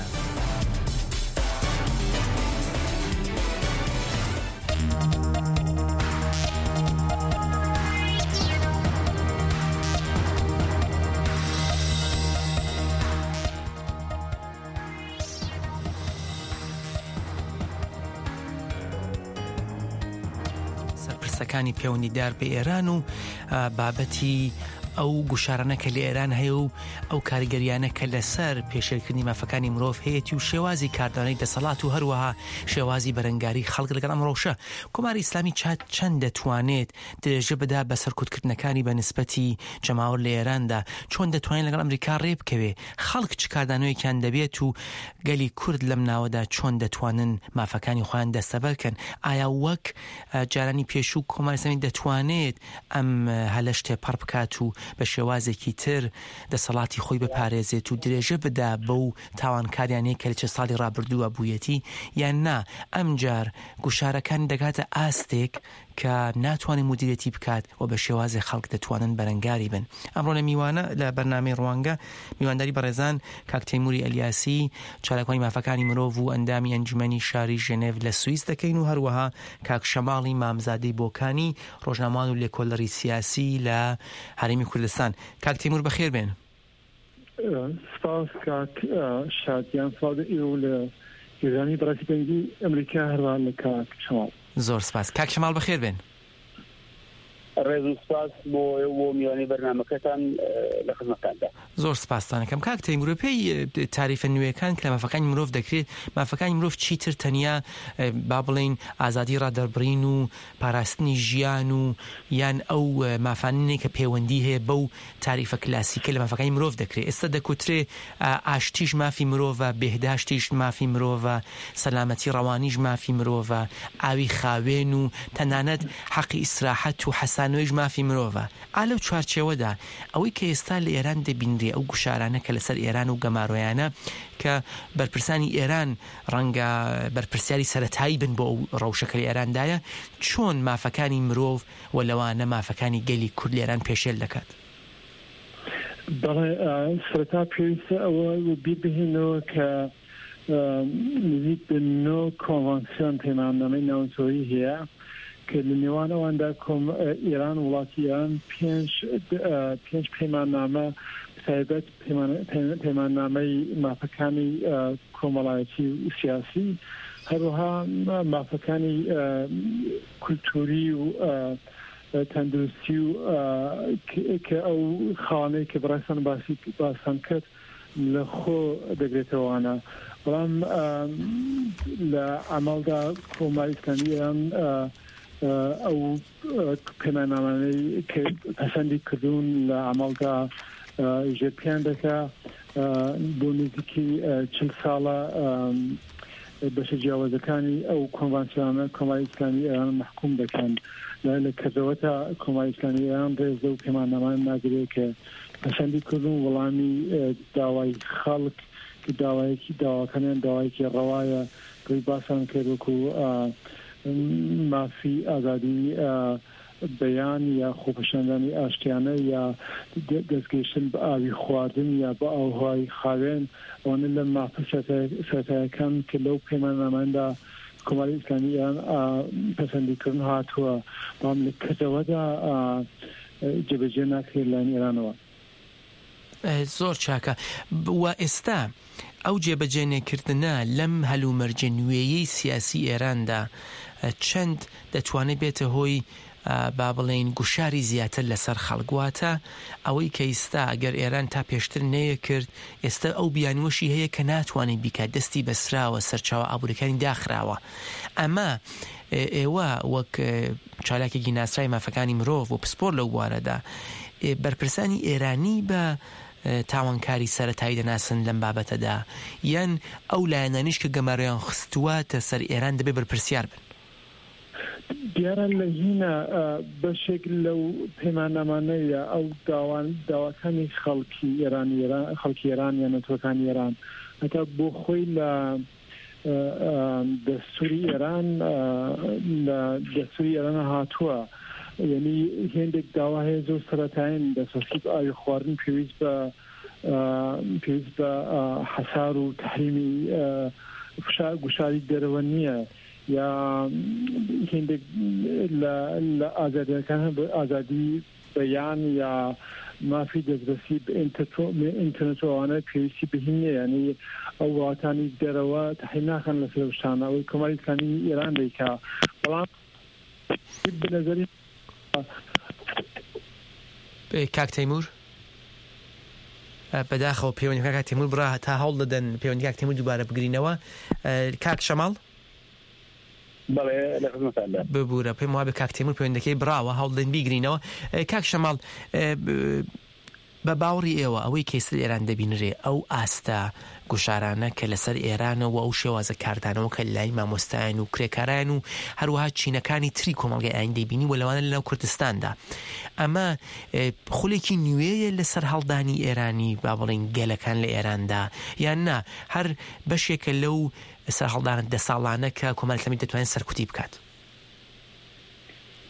سەکانی پەیوەندیدار بە ئێران و بابەتی ئەو گوشارانەکە لە ئێران هەیە و ئەو کاریگەریانە کە لەسەر پێشێلکردنی مافەکانی مرۆڤ هەیەی و شێوازی کاردانەی دەسەڵات و هەروەها شێوازی بەرەنگاری خەڵک لەگەڵ ئەم ڕەوشە کۆماری ئیسلامی چەند دەتوانێت درێژە بدا بە سەرکوتکردنەکانی بە نسبەتی جەماوەر لە ئێراندا چۆن دەتوانێت لەگەڵ ئەمریکا ڕێبکەوێ خەڵک چ کاردانەوەیەکیان دەبێت و گەلی کورد لەم ناوەدا چۆن دەتوانن مافەکانی خۆیان دەستەبەرکەن ئایا وەک جارانی پێشوو کۆماری ئیسلامی دەتوانێت ئەم هەلەشتێ پەڕ بکات و بە شێوازێکی تر دەسەڵاتی خۆی بپارێزێت و درێژە بدا بەو تاوانکاریانەیە کە لە چە ساڵی ڕابردووە بوویەتی یان نا ئەم جار گوشارەکان دەگاتە ئاستێک کە ناتوانێت مدیریەتی بکات و بە شێوازی خەڵک دەتوانن بەرەنگاری بن. ئەمڕۆ لە میوانە لە بەرنامەی ڕوانگە میوانداری بەڕێزان کاک تەیموری ئەلیاسی چالاکوانی مافەکانی مرۆڤ و ئەندامی ئەنجومەنی شاری ژنێڤ لە سوئیس دەکەین و هەروەها کاک شەماڵی مامزادەی بۆکانی ڕۆژنامەوان و لێکۆڵەری سیاسی لە هەرێمی کوردستان. کاک تەیمور بەخێر بێن. سپاس کاک شادیان ساڵ ئێوە لە گێرانی بەڕاستی دەنگی ئەمریکا هەروان لە کاک شەماڵ. زۆر سپاس. کاک شەماڵ بەخێر بێن. ڕێز و سپاس بۆ میوانی بەرنامەکەتان لە خزمەتتاندا. زۆر سپاستانەکەم. کاک تەیمور پێی تاریفە نوێیەکان کە لە مافەکانی مرۆڤ دەکرێت مافەکانی مرۆڤ چیتر تەنیا با بڵێن ئازادی ڕادەربڕین و پاراستنی ژیان و یان ئەو مافانینێک کە پەیوەندی هەیە بەو تاریفە کلاسیکە لە مافەکانی مرۆڤ دەکرێت. ئێستا دەکوترێ ئاشتیش مافی مرۆڤە، بێهداشتیش مافی مرۆڤە، سەلامەتی ڕەوانیش مافی مرۆڤە، ئاوی خاوێن و تەنانەت حەقی ئیسراحەت و حەسانۆیش مافی مرۆڤە. ئالەو چوارچێوەدا ئەوەی کە ئێستا لە ئێران دەبینرێ ئەو گوشارانە کە لەسەر ئێران و گەماڕۆیانە کە بەرپرسانی ئێران ڕەنگە بەرپرسیاری سەرەتایی بن بۆ ئەو ڕەوشەکە لە ئێرandایە، چۆن مافەکانی مرۆڤ و لەوانە مافەکانی گەلی کورد لە ئێران پێشێل دەکات؟ بەڵێ سەرەتا پێویستە ئەوە بیر بهێنەوە کە نزیک بە 9 کۆنڤانسیۆن پەیماننامەی ناونچۆیی هەیە کە لە نێوان ئەواندا ئێران وڵاتی ئێران پێنج پەیماننامە تایبەت پەیماننامەی مافەکانی کۆمەڵایەتی و سیاسی، هەروەها مافەکانی کولتوری و تەندروستی و کە ئەو خاڵانەی کە بەڕێستان باسان کرد لە خۆ دەگرێتەوەوانە. بەڵام لە ئەمەڵدا کۆماری ئیسلامی ئێران ئەو پەیماننامانەی کە پەسەندی کردوون لە ئەمەڵدا ژێرپیان دەکا بۆ نزیکی 40 ساڵە بەشە جیاوازەکانی ئەو کۆنڤانسیۆنە کۆماری ئیسلامی ئێران محکوم دەکەن. لە کردەوەتە کۆماری ئیسلامی ئێران ڕێز و پەیماننامان ناگرێت کە پەسەندی کردوون وەڵامی داوای خەڵک کە داواکەیان داوایەکی ڕەوایە گوێی باسان کرد وەکو مافی ئازادی بەیان یا خۆپەشاندانی ئاشتیانە یا دەستگەیشتن بە ئاوی خواردن یا بە ئاوهوای خاوێن، ئەوانە لە مافە سەرەتاییەکان کە لەو پەیماننامەدا کۆماری ئیسلامی ئێران پەسەندیکردن هاتووە، بەڵام لە کردەوەدا جێبەجێ ناکرێت لە ئێرانەوە. زۆر چاکە. و ئێستا ئەو جێبەجێنێکردنە لەم هەلومەرجە نوێیەی سیاسی ئێراندا چەند دەتوانێت بێتە هۆی با بڵێن گوشاری زیاتر لەسەر خەڵگواتە ئەوەی کە ئێستا ئەگەر ئێران تا پێشتر نەیە کرد ئێستا ئەو بیانوەشی هەیە کە ناتوانێت بیکات، دەستی بەسراوە، سەرچاوە ئابوورەکانی داخراوە. ئەمە ئێوە وەک چالاکێکی ناسرای مافەکانی مرۆڤ و پسپۆر لەو بوارەدا بەرپرسانی ئێرانی بە تاوانکاری سەرەتایی دەناسن لەم بابەتەدا، یان ئەو لایەنانیش کە گەماڕۆیان خستوواتە سەر ئێران دەبێ بەرپرسیار بن؟ دیارە لە هینە بەشێک لەو پەیماننامانەیە ئەو داواکانی خەڵکی ئێران یان نەتۆکانی ئێران هەتا بۆ خۆی لە دەستوری ئێران لە دەستوری ئێرانە هاتووە، یعنی هێندێک داوا هەیە زۆر سەرەتایین دەسەسی بە ئاوی خواردن پێویست بە حەسار و تەحریمی گوشاری دەرەوە نییە، یا هێندێک لە ئازادیەکان ئازادی بەیان یا مافی دەستبەسی بە ئینتەرنێتەوەوانە پێویستی بهینە، یعنی ئەو وڵاتانی دەرەوە تەحریم ناکەن لەسەر شتانە ئەوەی کۆماری ئیسلامی ئێران دەیکا. بەڵام بەنەزەری کاک تەیمور بەداخەوە پەیوەندی کاک تەیمور بڕا تا هەوڵ دەدەن پەیوەندی کاک تەیمور دووبارە بگرینەوە. کاک شەماڵ ببوورە پێم وابێ کاک تەیمور پەیوەندەکەی بڕاوە هەوڵ دەن بیگرینەوە. کاک شەماڵ بە باوەڕی ئێوە ئەوەی کەیسر ئێران دەبینرێ ئەو ئاستا گوشارانە کە لەسەر ئێرانەوە ئەو شێوازە کاردانەوە کە لای مامۆستایان و کرێکاران و هەروەها چینەکانی تری کۆمەڵگەی ئاین دەبینی و لەوانە لەناو کوردستاندا، ئەمە خولێکی نوێیە لەسەر هەڵدانی ئێرانی با بڵێن گەلەکان لە ئێراندا، یان نا هەر بەشێکە لەو سەر هەڵدانە 10 ساڵانە کە کۆماری ئیسلامی دەتوانێت سەرکوتی بکات؟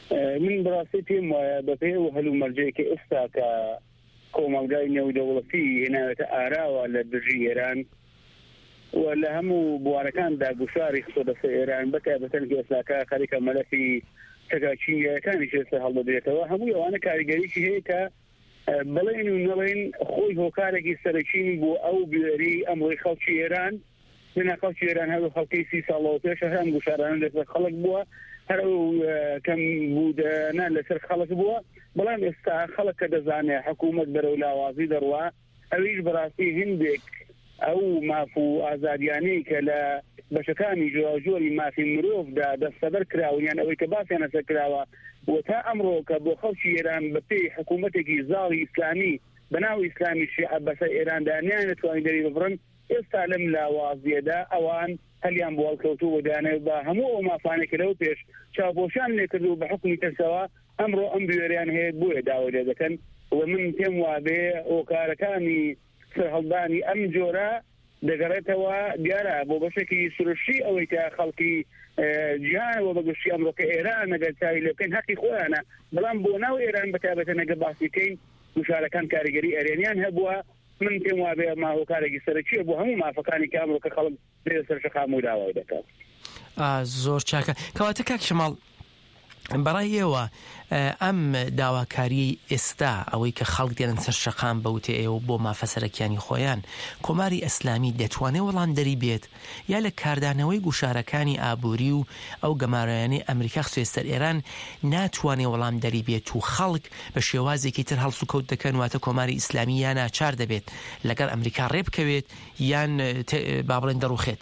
من براسي پێم وایە بەپێ و هەلومەرجەی کە ئێستا کە کۆمەلگای نێودەوڵەتی هێناوێتە ئاراوە لە دژی ئێران و لە هەموو بوارەکاندا گوشاری خۆدەسە ئێران بەتایبەتەن کە ئێستاکە خەریکە مەلەفی چەکاچینیەکانی شێسە هەڵدەدرێتەوە هەموو ئەوانە کاریگەریشی هەیە کە بڵێن و نەڵێن خۆی هۆکارێکی سەرچین بۆ ئەو بوێری ئەمڕۆی خەڵکی ئێران لەنا خەڵکی ئێران هەرو خەڵکی 30 ساڵەوە پێش هەم گوشارانە لەسەر خەڵک بووە هەر ئەو کەم بوودەنە لەسەر خەڵک بووە بەڵام ئێستا خەڵک کە دەزانێت حکوومەت بەرەو لاوازی دەڕوا ئەویش بەڕاستی هندێک ئەو ماف و ئازادیانەی کە لە بەشەکانی جۆراوجۆری مافی مرۆڤدا دەستەبەر کراون یان ئەوەی کە باسییانە سەر کراوە و تا ئەمڕۆ کە بۆ خەڵکی ئێران بەپێی حکوومەتێکی زاڵی ئیسلامی بەناو ئیسلامی شیعە بەسەر ئێراندا نیانەتوانین دەری ببڕن ئێستا لەم لاوازیەدا ئەوان هەلیان بۆ هەڵکەوتوو وەدانە بە هەموو ئەو مافانێکە لەو پێش چاوپۆشان لێکردو بە حکمی تەسەوە ئەمڕۆ ئەم بوێریان هەیە بۆیە داوا لێ دەکەن و من پێم وابێ هۆکارەکانی سەرهەڵدانی ئەم جۆرە دەگەڕێتەوە دیارە بۆ بەشێکی سروشی ئەوەی کە خەڵکی جیهانەوە بەگشتی ئەمڕۆکە ئێران نەگەر چاوی لێ بکەین حەقی خۆیانە بەڵام بۆ ناو ئێران بەتابەتە نەگە باسی بکەین گوشارەکان کاریگەری ئەرێنیان هەبووە من پێم وابێ ماهۆکارێکی سەرەکیە بۆ هەموو مافەکانی کە ئەمڕۆکە خەڵک لێ سەر شەقام و داوای دەکات. زۆر چاکە کەواتە کاک شەماڵ بەڕای ئێوە ئەم داواکاری ئێستا ئەوەی کە خەڵک دێنن سەر شەقام بەوتێ ئێوە بۆ مافەسەرەکیانی خۆیان کۆماری ئەسلامی دەتوانێت وەڵامدەری بێت یا لە کاردانەوەی گوشارەکانی ئابووری و ئەو گەمارایانەی ئەمریکا سوێستەر ئێران ناتوانێت وەڵامدەری بێت و خەڵک بە شێوازێکی تر هەڵسو کەوت دەکەن واتە کۆماری ئیسلامی یان ناچار دەبێت لەگەڵ ئەمریکا ڕێبکەوێت یان با بڵێن دەڕوخێت.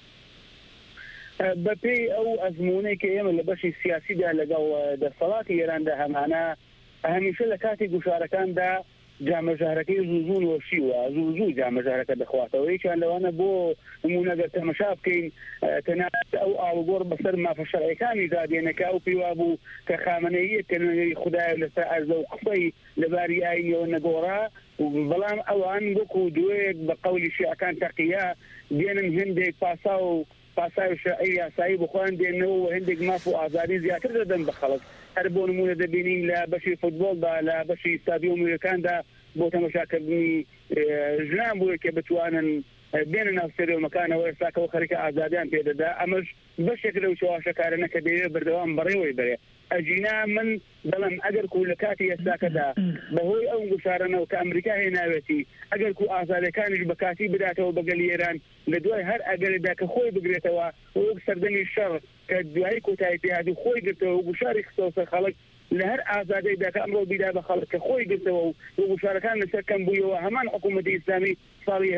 بەپێی ئەو ئەزمونەی کە ئێمە لە بەشی سیاسیدا لەگەڵ دەسەڵاتی ئێراندا هەمانە هەمیشە لە کاتی گوشارەکاندا جامەژارەکەی زوو نۆشیوە زوو جامەژارەکە دەخواتەوە یەکیان لەوانە بۆ نمونەگەر تەمەشا بکەین تەنانەت ئەو ئاڵوگۆڕ بەسەر مافە شەرعیەکانی دادێنەکە ئەو پێیوا بوو کە خامنەییە کەنوێری خوددایە لەسەر ئەرزە و قسەی لەباری ئاینەوە نەگۆڕا بەڵام ئەوان وەکو دوێک بە قەولی شیعەکان تەقیە دێنن هێندێک پاسا و پاسای شرعی یاسایی بخۆیان دێنەوە و هەندێک ماف و ئازادی زیاتر دەدەن بە خەڵک هەر بۆ نمونە دەبینین لە بەشی فوتبۆڵدا لە بەشی ستادیۆمەکاندا بۆ تەماشاکردنی ژنان بووە کە بتوانن بێنە ناو سێرۆمەکانەوە ئێستاکەەوە خەریکە ئازادیان پێدەدا ئەمەش بەشێک لەو چاواشەکارانە کە دەوێت بەردەوام بەڕێوەی بەرێ ئەجینا من دەڵم ئەگەر کو لە کاتی ئێستاکەدا بەهۆی ئەو گوشارانەوە کە ئەمریکا هێناوێتی ئەگەر کو ئازادەکانیش بە کاتی بداتەوە بەگەلی ئێران لە دوای هەر ئەگەردا کە خۆی بگرێتەوە وەک سەردەمی شەڕ کە دوای کۆتایی پێهاتی خۆی گرتەوە و گوشاری خستەوە سەر خەڵک لە هەر ئازادەیدا کە ئەمڕۆ بیدا بە خەڵک کە خۆی گرتەوە و گوشارەکان لەسەر کەم بوویەوە هەمان حکوومەتی ئیسلامی ساڵی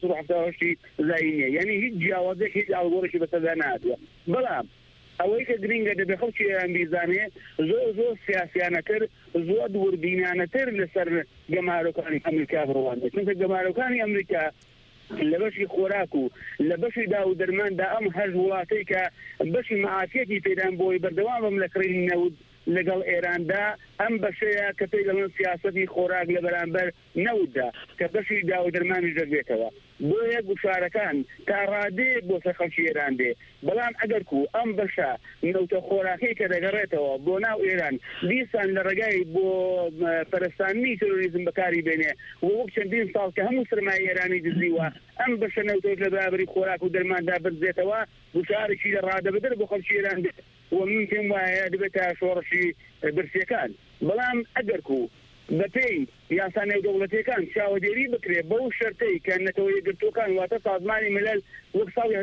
1970 زاینیە یعنی هیچ جیاوازێک هیچ ئاڵگۆڕێکی بەسەردا نهاتووە بەڵام ئەوەی کە گرنگە دەبێ خەڵکی ئێران بیزانێ زۆر سیاسیانەتر زۆر دووربینانەتر لەسەر گەمارۆکانی ئەمریکا بڕوان بێت چونکە گەمارۆکانی ئەمریکا لە بەشی خۆراک و لە بەشی دا و دەرماندا ئەم هەر وڵاتەی کە بەشی مەعافیەتی پێدان بۆی بەردەوام لە کڕینی نەود لەگەڵ ئێراندا ئەم بەشەیە کە پێی دەڵێن سیاسەتی خۆراک لە بەرامبەر نەوددا کە بەشی دا و دەرمانیش دەبێتەوە بۆیە گوشارەکان تا ڕادەیەک بۆ سەر خەڵکی ئێران دێ بەڵام ئەگەر کو ئەم بەشە نەوتە خۆراکەی کە دەگەڕێتەوە بۆ ناو ئێران دیسان لە ڕێگای بۆ پەرستانی تۆریزم بەکاری بێنێ و وەک چەندین ساڵ کە هەموو سرمای ئێرانی دزیوە ئەم بەشە نەوتۆک لە بەرابەری خۆراک و دەرماندا بردێتەوە گوشارێکی لە ڕادەبدر بۆ خەڵکی ئێران دێت و من پێم وایە دەبێتە شۆڕشی برسیەکان بەڵام ئەگەر کو بەپێی یاسا نێودەوڵەتیەکان چاوەدێری بکرێ بەو شەرتەی کە نەتەوە یەکگرتووەکان واتە سازمانی ملل وەک ساڵی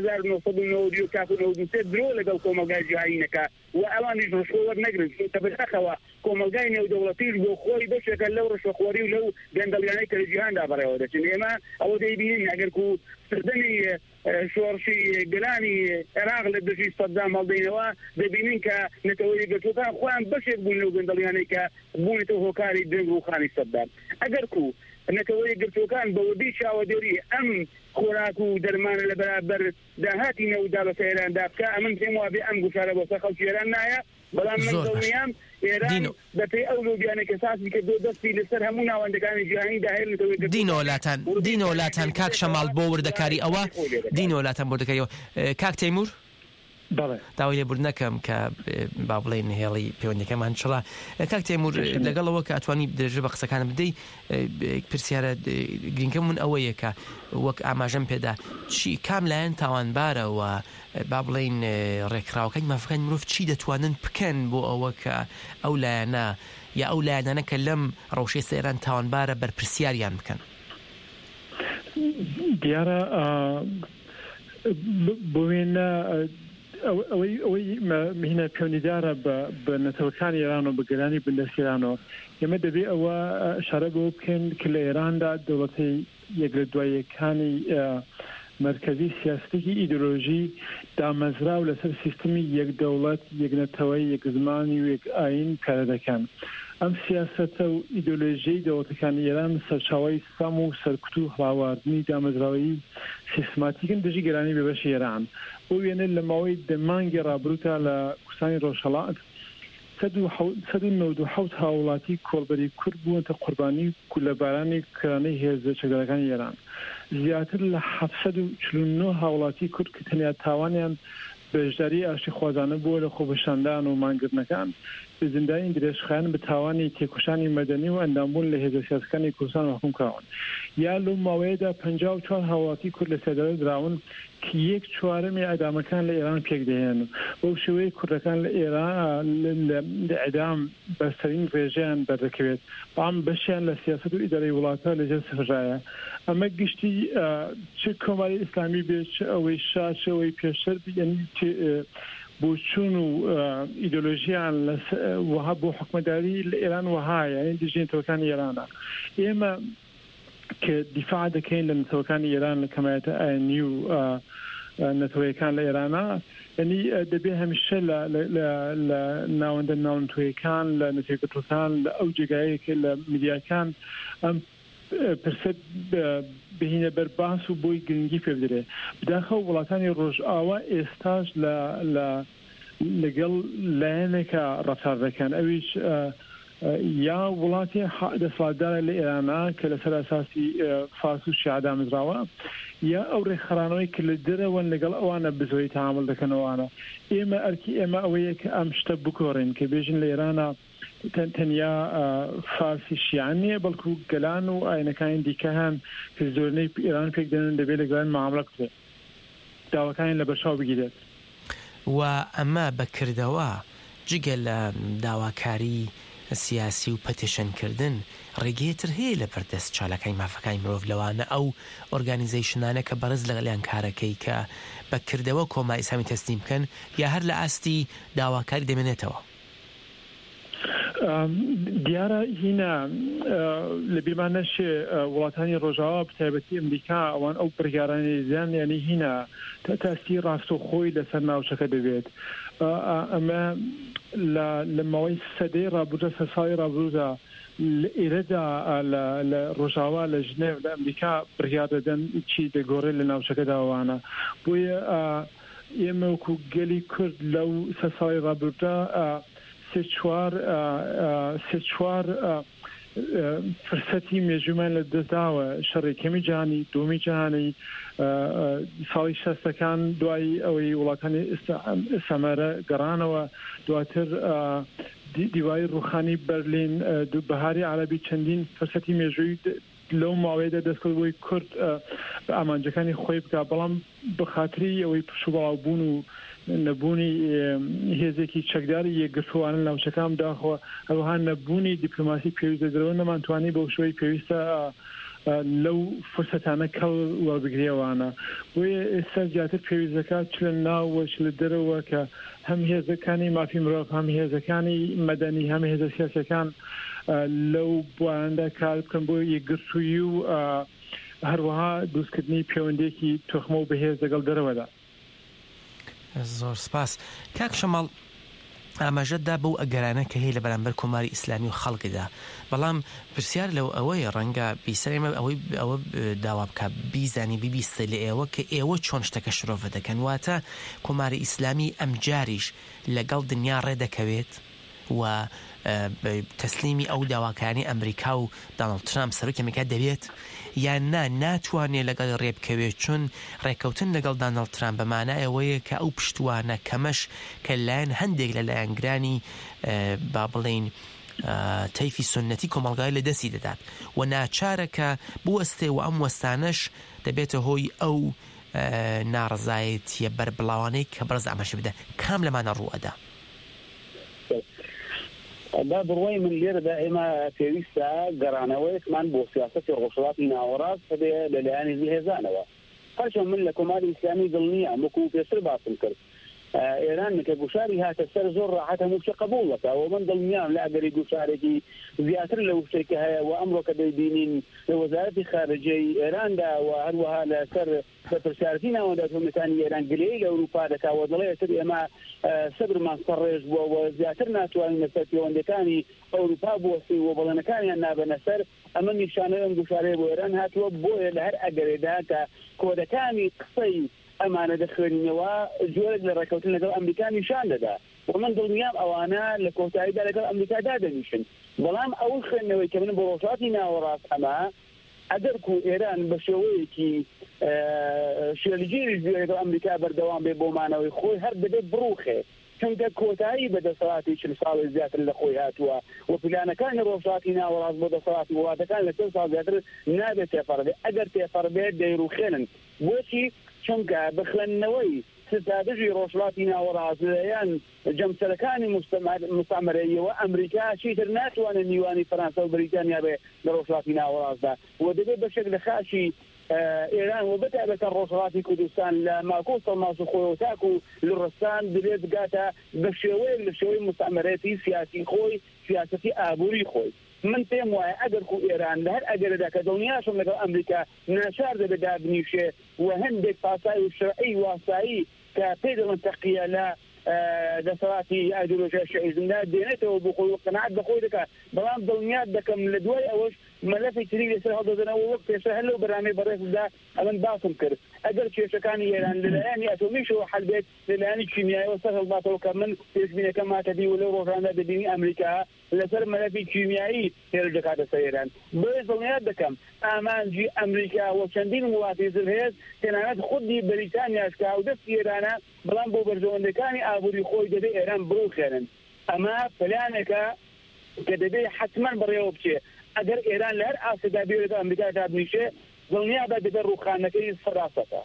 1990 درۆ لەگەڵ کۆمەلگای جیهانیەکە و ئەوانیش ڕشوە وەرنەگرن چونکە بەداخەوە کۆمەلگای نێودەوڵەتیش بۆ خۆی بەشێکە لەو ڕشوەخۆری و لەو گەندەڵیانەی کە لە جیهاندا بەڕێوە دەچن ئێمە ئەوە دەیبینین ئەگەر کو سردنی شۆڕشی گەلانی عێراق لە دژی سەدام هەڵدەینەوە دەبینین کە نەتەوە یەکگرتووەکان خۆیان بەشێک بوون لەو گەندەڵیانەی کە بوونێتەوە هۆکاری دەنگ و خانی سەدام ئەگەر کو نەتەوە یەکگرتووەکان بەوەدی چاوەدێری ئەم خۆراک و دەرمانە لە بەرابەر داهاتی نەودا بە ئێراندا بکە ئەمن پێم وابێ ئەم گوشارە بۆ سەر خەڵکی ئێران نایە بەڵام من دڵنیام ئێران بەپێی ئەو لۆبیانە کە ساسی کە دۆ دەستی لەسەر هەموو ناوەندەکانی جیهانیدا هێرنەوە دینۆلاتان کاک شەماڵ بۆ وردەکاری ئەوە دینۆلاتان بۆ دەکەیەوە کاک تەیمور داوای لێبوردنەکەم کە با بڵێن هێڵی پەیوەندەکەمان چڵا کاک تەیموور لەگەڵەوە کە ئەتوانی درێژە بە قسەکانم بدەی پرسیارە گرنگەکەم من ئەوەیە کە وەک ئاماژەم پێدا چی کام لایەن تاوانبارە و با بڵێن ڕێکخراوەکەی مافەکان مرۆڤ چی دەتوانن بکەن بۆ ئەوە کە ئەو لایەنە یا ئەو لایەنانە کە لەم ڕەوشەی سەیران تاوانبارە بەرپرسیاریان بکەن؟ دیارە بۆوێنە ئەوەی مهینە پەیوەندیدارە بە نەتەوەکانی ئێران و بە گەرانی بنەرسیرانەوە ئێمە دەبێت ئەوە شارە بۆ بکەین کە لە ئێراندا دەوڵەتی یەک لە دواییەکانی مرکزی سیاستێکی ئیدۆلۆژی دامەزرا و لەسەر سیستمی یەک دەوڵەت یەک نەتەوەی یەک زمانی و یەک ئاین کارە دەکەن. ئەم سیاسەتە و ئیدۆلۆژیای دەوڵەتەکانی ئێران سەرچاوەی سەم و سەرکوت و هەڵاواردنی دامەزراوەی سیستماتیکن دژی گەرانی بەبەشی ئێران بۆ وێنە لە ماوەی دەمانگی ڕابردوودا لە کوردستانی ڕۆژهەڵات 197 هاوڵاتی کۆڵبەری کورد بوونەتە قوربانی لەبارانی کەرانەی هێزە چەکدارەکانی ئێران. زیاتر لە 749 هاوڵاتی کورد کە تەنیا تاوانیان بەشداری ئاشتی خوازانە بووە لە خۆبەشاندان و مانگرتنەکان بە زیندانی درێژخایەن بە تاوانی تێکۆشانی مەدەنی و ئەندامبوون لە هێزە سیاسەکانی کوردستان محکوم کراون. یا لەو ماوەیەدا 54 هاوڵاتی کورد لە سەردەرە دراون کە 1/4 ئەدامەکان لە ئێران پێک دەهێن و بەو شێوەیە کوردەکان لە ئێران لە ئەدام بەسەرین ڕێژەیان بەردەکەوێت بەڵام بەشیان لە سیاست و ئیدارەی وڵاتە لەجێر سەفرایە. ئەمە گشتی چ کۆماری ئیسلامی بێت چ ئەوەی شا چ ئەوەی پێشتر بۆچوون و ئیدۆلۆژیان وها بۆ حکومەتداری لە ئێران وهایە یعنی دژێنەوەکانی ئێرانە. ئێمە کە دیفاع دەکەین لە نەتەوەکانی ئێران لە کەمایەتە ئاینی و نەتەوەیەکان لە ئێرانە ینی دەبێت هەمیشە لە ناوەندە ناونتوەیەکان لە نەتەوەکان لە ئەو جێگایەکە لە میدیاکان ئەم پرسەت بهینە بەرباس و بۆی گرنگی پێ بدرێ بداخە وڵاتانی ڕۆژئاوا ئێستاش لەگەڵ لایەنێکە ڕەفتار دەکەن ئەویش یا وڵاتی دەسەڵاتدارە لە ئێرانە کە لەسەر ئاساسی فارس و شیعە دامەزراوە یا ئەو ڕێکخراوەی کە لە دەرەوەن لەگەڵ ئەوانە بزۆی تەعامل دەکەنەوەوانە. ئێمە ئەرکی ئێمە ئەوەیە کە ئەم شتە بکۆڕین کە بێژن لە ئێرانە تەنیا فارسی شیعە نییە بەڵکو گەلان و ئاینەکانی دیکە هەن کە زۆرنەی ئێران پێک دەنن دەبێت لەگەڵیان معاملە بکرێت داواکانی لە بەرچاو بگیرێت. و ئەمە بەکردەوە جگە لە داواکاری سیاسی و پەتیشنکردن ڕێگەیەتر هەیە لە بەردەست چالەکانی مافەکانی مرۆڤ لەوانە ئەو ئۆرگانیزیشنانە کە بەرز لەگەڵیان کارەکەی کە بەکردەوە کۆماری ئیسلامی تەسلیم بکەن یا هەر لە ئاستی داواکاری دەمێنێتەوە؟ دیارە هینە لە بیرمان نەشێ وڵاتانی ڕۆژاوا بتایبەتی ئەمریکا ئەوان ئەو پرگارانی زیان یعنی هینە تاسی ڕاستەوخۆی لەسەر ناوچەکە دەبێت. ئەمە لە ماوەی سەدەی ڕابردوودا ساڵی ڕابردوودا لە ئێرەدا لە ڕۆژاوا لە ژنێڤ لە ئەمریکا بڕیار دەدەن چی دەگۆڕێت لە ناوچەکەداوانە. بۆیە ئێمە وەکو گەلی کورد لەو ساڵی ڕابردوودا سێ چوار فرسەتی مێژومان لە دەستداوە شەڕێکەمی جیهانی دومی جیهانی ساڵی 60ەکان دوای ئەوەی وڵاتانی ئستەمەرە گەڕانەوە دواتر دیوای ڕوخانی بەرلین بەهاری عەرەبی چەندین فرسەتی مێژووی لەو ماوەیەدا دەستکەوت بۆی کورد بە ئامانجەکانی خۆی بکات بەڵام بەخاتری ئەوەی پشوباڵبوون و نەبوونی هێزێکی چەکداری یەکگرتووانە ناوچەکان داخەوە ئەوها نەبوونی دیپلۆماسی پێویستە درەوە نەمانتوانی بەو شوەی پێویستە لەو فرسەتانە کەڵ وەربگرێوانە. بۆیە ئێستا زیاتر پێویستەکە چ لە ناوە چ لە دەرەوە کە هەم هێزەکانی مافی مرۆڤ هەم هێزەکانی مەدەنی هەم هێزە سیاسەکان لەو بواراندا کار بکەن بۆ یەکگرتووی و هەروەها دروستکردنی پەیوەندێکی تۆخمە و بەهێز لەگەڵ دەرەوەدا. زۆر سپاس. کاک شەماڵ ئاماژەتدا بەو ئەگەرانە کە هەیە لە بەرامبەر کۆماری ئیسلامی و خەڵکیدا بەڵام پرسیار لەو ئەوەیە ڕەنگە بیسەرێمە ئەوە داوا بکە بیزانی بیبیستە لە ئێوە کە ئێوە چۆن شتەکە شرۆڤە دەکەن واتە کۆماری ئیسلامی ئەم جاریش لەگەڵ دنیا ڕێدەکەوێت و تەسلیمی ئەو داواکانی ئەمریکا و دانڵد ترامپ سەرۆکی ئەمریکا دەبێت یان ناتوانێت لەگەڵ ڕێبکەوێت چون ڕێککەوتن لەگەڵ دانڵد ترامپ بەمانای ئەوەیە کە ئەو پشتوانە کەمەش کە لایەن هەندێک لە لایەنگرانی با بڵێن تەیفی سنەتی کۆمەڵگای لە دەستی دەدات و ناچارەکە بوەستێ و ئەم وەستانەش دەبێتە هۆی ئەو ناڕزایەتیە بەربڵاوانەی کە بەرز ئەمەش بدە کام لەمانە ڕوئەدا با بڕوای من لێرەدا ئێمە پێویستە گەڕانەوەیەکمان بۆ سیاسەتی ڕۆژهەڵاتی ناوەڕاست هەبێ لەلایەنی هێزانەوە هەرچەند من لە کۆماری ئیسلامی دڵ نییە وەکو پێشتر باسم کرد ئێران کە گوشاری هاتە سەر زۆر ڕاحەت هەموو شتێ قبوڵ دەکات و من دڵنیام لە ئەگەری گوشارێکی زیاتر لەو شتێکە هەیە و ئەمڕۆ کە دەیبینین لە وەزارەتی خارجەی ئێراندا و هەروەها لەسەر بەپرسیارەتی ناوەندە هەرێمەکانی ئێران گلەیی لە ئەوروپا دەکات و دەڵێت ئێمە سەبرمان سەرڕێژ بووە و زیاتر ناتوانین لەسەر پەیوەندەکانی ئەوروپا بوەسی و بەڵێنەکانیان نابەنە سەر ئەمە نیشانەیە ئەم گوشارەیە بۆ ئێران هاتووە بۆیە لە هەر ئەگەرێدا کە کۆدەکانی قسەی ئەمانە دەخوێنینەوە جۆرێک لە ڕێکەوتن لەگەڵ ئەمریکا نیشان دەدا و من دڵنیام ئەوانە لە کۆتاییدا لەگەڵ ئەمریکادا دەنیشن بەڵام ئەو خوێندنەوەی کە من بۆ ڕۆژهەڵاتی ناوەڕاست ئەمە ئەگەر کو ئێران بە شێوەیەکی شێرگیریش لەگەڵ ئەمریکا بەردەوام بێ بۆمانەوەی خۆی هەر دەبێت بڕوخێ چونکە کۆتایی بە دەسەڵاتی 40 ساڵی زیاتر لە خۆی هاتووە و پلانەکانی ڕۆژهەڵاتی ناوەڕاست بۆ دەسەڵاتی وڵاتەکان لە 40 ساڵ زیاتر نابێت تێپەڕبێت ئەگەر تێپەڕبێت دەیڕوخێنن بۆچی چونکە بخلەنەوەی ستادژی ڕۆژهەڵاتی ناوەڕاست لەلایەن جەمسەرەکانی مستعمرەیەوە ئەمریکا چیتر ناتوانێت میوانی فەرەنسا و بریتانیا بێ لە ڕۆژهەڵاتی ناوەڕاستدا و دەبێت بەشێک لە خاشی ئێران و بەتابەتە ڕۆژهەڵاتی کوردستان لە ماکۆ سەڵماس و خۆی و تاک و لوڕستان دەبێت بگاتە بە شێوەیە مستعمرەتی سیاسی خۆی سیاسەتی ئابووری خۆی من پێم وایە ئەگەر خو ئێران لە هەر ئەگەرەدا کە دڵنیاشم لەگەڵ ئەمریکا ناچار دەبێت دابنیشێ و هەندێک پاسایی و شرعی واسایی کە پێی دەڵێن تەقیە لە دەسەڵاتی ئایدۆلۆژیا شیعیزمدا دێنێتەوە بۆ خۆی و قەناعەت بە خۆی دەکات بەڵام دڵنیات دەکەم لە دوای ئەوەش مەلەفی تری لەسەر هەڵدەدەنەوە وەک پێشتر هەر لەو بەرنامەی بەڕێزدا ئەمن باسم کرد ئەگەر کێشەکانی ئێران لەلایەنی ئەتۆمیشەوە حەل بێت لەلایەنی کیمیاییەوە سەر هەڵباتەوە کە من پێشبینیەکەم ماتەبی و لەو ڕۆژاندا دەبینی ئەمریکا لەسەر مەلەفی کیمیایی هێرش دەکاتە سەر ئێران بۆیە دڵنیات دەکەم ئامانجی ئەمریکا و چەندین وڵاتی زلهێز تەنانەت خودی بەریتانیاش کە هاودەستی ئێرانە بەڵام بۆ بەرژەوەندەکانی ئابووری خۆی دەبێت ئێران بڕوخێنن ئەمە پلانێکە کە دەبێت حتمما بڕێوە بچێ ئەگەر ئێران لە هەر ئاسەدا بێت ئەمریکا دابنیشێ دڵنیا بە دەبێت ڕووخانەکەی سەراسەتە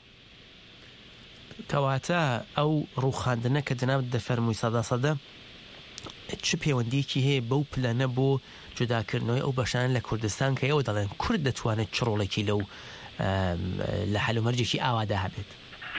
کەواتە ئەو ڕووخاندنە کە جەناب دەفەرمووی سەدە چ پەیوەندیەکی هەیە بەو پلانە بۆ جوداکردنەوەی ئەو بەشانە لە کوردستان کە ئێوە دەڵێن کورد دەتوانێت چ ڕۆڵێکی لەو لە حەل و مەرجێکی ئاوادا هەبێت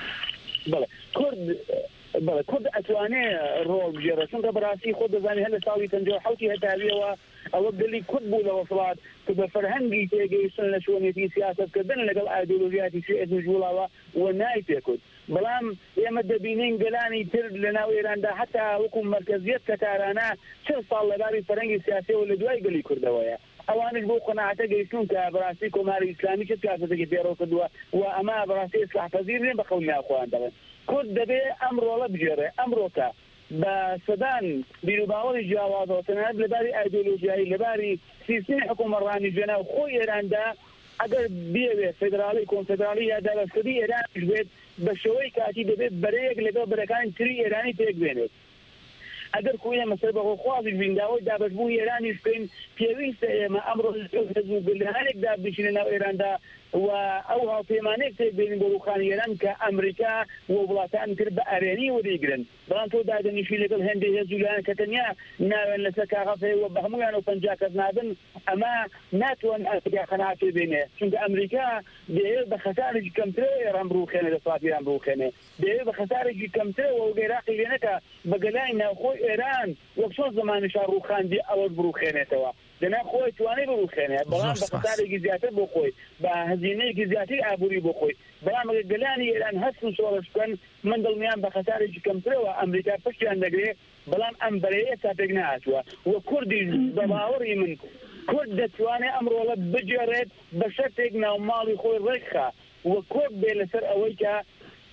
کورد ئەتوانێت ڕۆڵ بژێڕێت چونکە بەڕاستی خۆ دەزانێت هەر لە ساڵی 57 هەتاویەوە ئەوە گەلی کورد بوو لە وەسڵات کە بە فەرهەنگی تێگەیشتن لە شوێنێتی سیاسەتکردن لەگەڵ ئایدۆلۆژیاتی شیعیزم ژوڵاوە و نای پێکرد بەڵام ئێمە دەبینین گەلانی تر لە ناو ئێراندا هەتا وەکو مەرکەزیەت کەتارانە 40 ساڵ لەباری فەرهەنگی سیاسیەوە لە دوای گەلی کوردەوەیە ئەوانش بۆ قەناعەتە گەیشتون کە بەڕاستی کۆماری ئیسلامی چ سیاسەتێکی پێڕۆ کردووە و ئەمە بەڕاستی ئیسلاحپەزیر نین بە قەولی ئاخوان دەڵێن کورد دەبێت ئەم ڕۆڵە بژێڕێ ئەمڕۆکە بە سەدان بیرروباوەڕی جیاوازەوە تەنانەت لەباری ئایدۆلۆژیایی لەباری سیستمی حکوومەتڕانی ژێنا و خۆی ئێراندا ئەگەر بێوێت فێدراڵی کۆنفێدراڵی یا دارەسکردی ئێرانیش بێت بە شێوەی کاتی دەبێت بەرەیەک لەگەڵ بەرەکانی تری ئێرانی پێکبێنێت ئەگەر کوێ مەسەر بەخۆخوازی ژینداوی دابەشبوو ئێرانیش بکەین پێویستە ئێمە ئەمڕۆ لە هەرێکدا بشینە ناو ئێراندا و ئەو هاوپەیمانەیەک تێکبێنین بۆ ڕووخانی ئێران کە ئەمریکا و وڵاتان کرد بە ئەرێنی وەریگرن بەڵام تۆ دادەنیشی لەگەڵ هەندێک هێزوولایەن کە تەنیا ناوێن لەسەر کاغەف هەیە بە هەمویان و 50 کەس نابن ئەمە ناتوان ئەمریکا قەناعەت پێ بێنێ چونکە ئەمریکا دەیەوێت بە خەسارێکی کەمترەوە ئێران بڕووخێنێ دەسەڵاتی ئێران بڕووخێنێ دەیەوێت بە خەسارێکی کەمترەوە و عێراقی لێنەکە بە گەلای ناوخۆی ئێران وەک چۆن زمانیشا ڕووخاندی ئەوەش بڕووخێنێتەوە دەنا خۆی توانێ بڕووخێنێ بەڵام بە خەسارێکی زیاتر بۆ خۆی بە هەزینەیەکی زیاتر ئابووری بۆ خۆی بەڵام ئەگەر گەلانی ئێران هەستن شۆڕش بکەن من دڵنیام بە خەسارێکی کەمترەوە ئەمریکا پشتیان دەگرێت بەڵام ئەم بەرەیە تا پێک نهاتووە و کوردی بە باوەڕی من کورد دەتوانێت ئەم ڕۆڵە بجێڕێت بە شەرتێک ناوماڵی خۆی ڕێکخا و کورد بێ لەسەر ئەوەی کە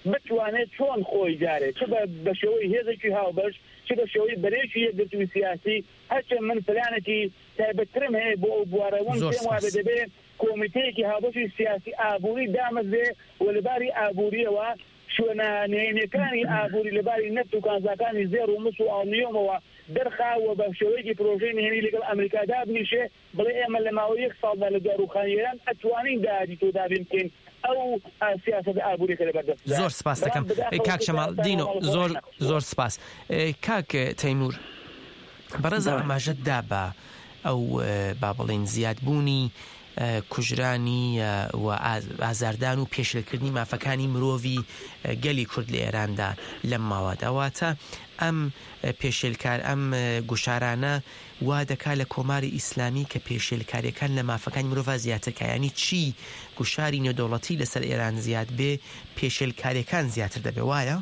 بتوانێت چۆن خۆی جارێت چ بە شێوەی هێزێکی هاوبەش چ بە شێوەی بەرێکی یەکگرتووی سیاسی هەرچەند من پلانێکی تایبەتترم هەیە بۆ ئەو بوارەوەم پێم وابێ دەبێت کۆمیتەیەکی هاوبەشی سیاسی ئابووری دامەزێ و لەباری ئابووریەوە شوێنانێنەکانی ئابووری لەباری نەفت و کانزاکانی زێر و مس و ئاڵنیۆمەوە دەرخاوە بە شێوەیەکی پرۆژەی نهێنی لەگەڵ ئەمریکادا بنیشێ بڵێ ئێمە لە ماوەی 1 ساڵدا لە داروخانەیەران ئەتوانین دادی تۆ دابین بکەین ئەو سیاسەت ئابووریەکە لەبەردەست. زۆر سپاس دەکەم کاک شەماڵ دینۆ زۆر سپاس. کاک تەیمور بەڕێز ئاماژەتدا بە ئەو با بڵێن زیادبوونی کوژرانی و ئازاردان و پێشلکردنی مافەکانی مرۆڤی گەلی کورد لە ئێراندا لەم ماوەداواتە ئەم پێشێلکار ئەم گوشارانە وا دەکا لە کۆماری ئیسلامی کە پێشێلکاریەکان لە مافەکانی مرۆڤ زیاترکە ینی چی گوشاری نێودەوڵەتی لەسەر ئێران زیاد بێ پێشێلکاریەکان زیاتر دەبێ وایە؟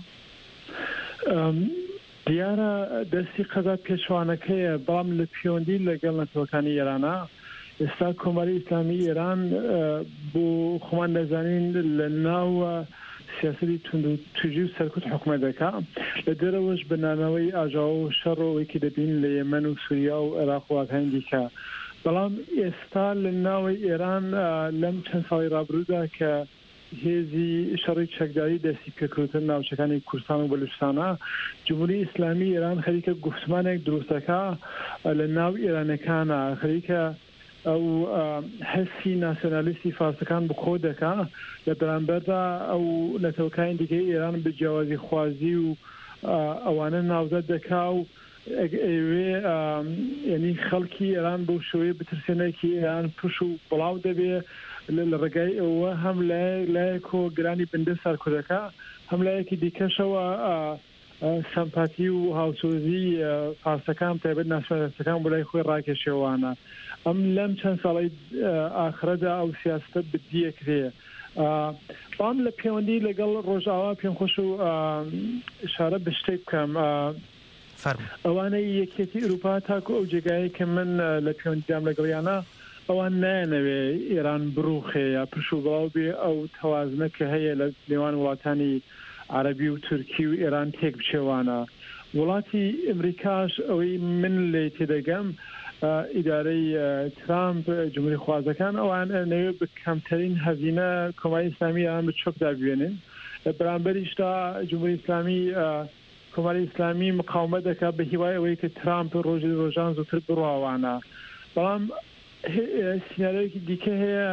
دیارە دەستی قەزا پێشوانەکەیە بەڵام لە پیۆندی لەگەڵ نەتەوەکانی ئێرانە ئێستا کۆماری ئیسلامی ئێران بۆ خۆمان دەزانین لە ناو سیاسەتی تونند و توژی و سەرکوت حکومەت دەکا لە دەرەوەش بەنامەوەی ئاژاو و شەڕەوەیکی دەبین لە یەمەن و سووریا و عێراق و وڵاتانی دیکە بەڵام ئێستا لە ناوی ئێران لەم چەند ساڵی ڕابردوودا کە هێزی شەڕی چەکداری دەستی پێکەوتن ناوچەکانی کوردستان و بەلوچستانە جمهوری ئیسلامی ئێران خەریکە گفتمانێک دروستەکە لە ناو ئێرانەکانە خەریکە ئەو حسی ناسیۆنالیستی فارسەکان بخۆ دەکا لە بەرامبەردا ئەو نەتەوەکانی دیکەی ئێران بە جیاوازی خوازی و ئەوانە ناوزەت دەکا و ئەوێ یعنی خەڵکی ئێران بۆ شوەیە بترسێنێکی ئێران پش و بڵاو دەبێ لە ڕێگای ئەوە هەم لایەکۆ گرانی بندە سەرکوردەکە هەم لایەکی دیکەشەوە سەمپاتی و هاوسۆزی فارسەکان تایبەت ناسیۆنالیستەکان بۆ لای خۆی ڕاکێشێوانە ئەم لەم چەند ساڵی ئاخرەدا ئەو سیاستە بدیەکرێ بەڵام لە پەیوەندی لەگەڵ ڕۆژاوا پێم خۆش و شارە بە شتێک بکەم ئەوانەی یەکێتی ئەوروپا تاکو ئەو جێگایە کە من لە پەیوەندیدام لەگەڵیانە ئەوان نایەنەوێ ئێران بڕوخێ یا پش و بڵاو بێ ئەو تەوازنە کە هەیە لە نێوان وڵاتانی عربی و تورکی و ئێران تێک بچێوانە وڵاتی ئەمریکاش ئەوەی من لێ تێدەگەم ئیدارەی ترامپ جمهوری خوازەکان ئەوان نەوێ بە کەمترین هەزینە کۆماری ئیسلامی ئەوان بە چۆک دابوێنن لە بەرامبەریشدا جمهوری ئیسلامی کۆماری ئیسلامی مقاومەت دەکا بە هیوای ئەوەی کە ترامپ ڕۆژی ڕۆژان زووتر بڕواوانە بەڵام سینارەیەکی دیکە هەیە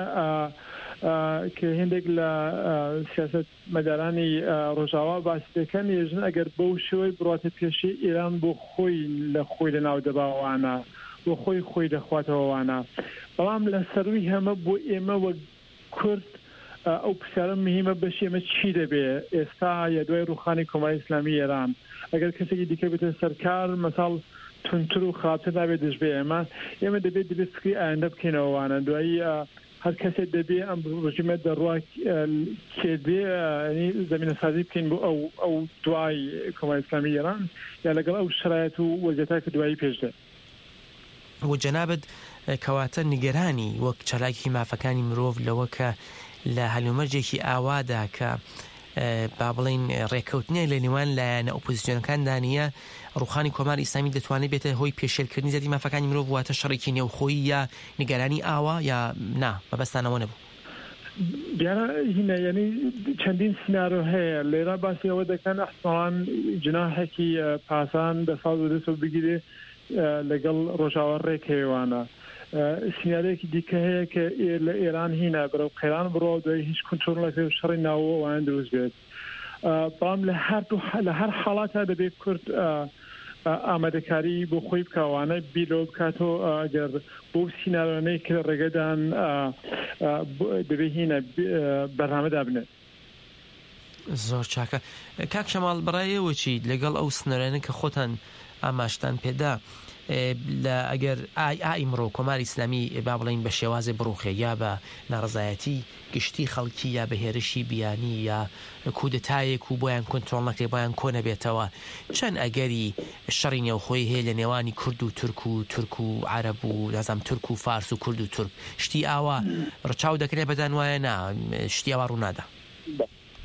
کە هێندێک لە سیاست مەدارانی ڕۆژاوا باسی دەکەن ێژن ئەگەر بەو شێوەی بڕاتە پێشی ئێران بۆ خۆی لە ناو دەباوانە بۆ خۆی دەخواتەوەوانە بەڵام لە سەروی هەمە بۆ ئێمە وە کورد ئەو پرسیارە مهمە بەشی ئێمە چی دەبێ ئێستا یا دوای ڕوخانی کۆماری ئیسلامی ئێران ئەگەر کەسێکی دیکە بێتە سەرکار مەساڵ تونتر و خاپتر نابێت دەشبێ ئێمە دەبێت فکری ئایندە بکەینەوەوانە دوایی هەر کەسێک دەبێ ئەم ڕژیمە دەڕوا کێدێ زمینە سازی بکەین بۆ ئەو دوای کۆماری ئیسلامی ئێران یا لەگەڵ ئەو شرایەت و وەزیەتا کە دوایی پێشدێ و جەنابەت کەواتە نیگەرانی وەک چالاکی مافەکانی مرۆڤ لەوە کە لە هەلومەرجێکی ئاوادا کە با بڵین ڕێکەوتنیە لە نێوان لایەنە ئۆپۆزیسیۆنەکان دانیە ڕوخانی کۆماری ئیسلامی دەتوانێت بێتە هۆی پێشێلکردنی زیادی مافەکانی مرۆڤ واتە شەڕێکی نێوخۆیی یا نیگەرانی ئاوا یا نا مەبەستانەوە نەبوو دیارە هینە یعنی چەندین سینارۆ هەیە لێرە باسی ئەوە دەکەن ئەحسان جناحێکی پاسان دەساڵ دەسە بگیرێ لەگەڵ ڕۆژاوە ڕێکەوەوانە سینارەیەکی دیکە هەیە کە لە ئێران هینە بەرەو قەیران بڕۆ دوای هیچ کنترۆڵێکی و شەڕی ناوەوەیان دروست بێت بەڵام لە هەر حاڵاتە دەبێت کورد ئامادەکاری بۆ خۆی بکەوانە بیرۆ بکاتەوە ئەگەر بۆ سینارۆنەی کە ڕێگەدان دەبێت هینە بەرنامەدا بنێت زۆر چاکە کاک شەماڵ بەڕایەوە چی لەگەڵ ئەو سنەرێنە کە خۆتان ئاماشتان پێدا لە ئەگەر ئایمڕۆ کۆماری ئیسلامی با بڵین بە شێوازێ بڕوخێ یا بە ناڕزایەتی گشتی خەڵکی یا بە هێرشی بیانی یا کودتایەک و بۆیان کۆنترۆڵ نەکرێ بۆیان کۆ نەبێتەوە چەند ئەگەری شەڕی نێوخۆی هەیە لە نێوانی کورد و تورک و عەرەب و نازام تورک و فارس و کورد و تورک شتی ئاوا ڕچاو دەکرێت بەدان وایە نا شتی ئاوا ڕوونادا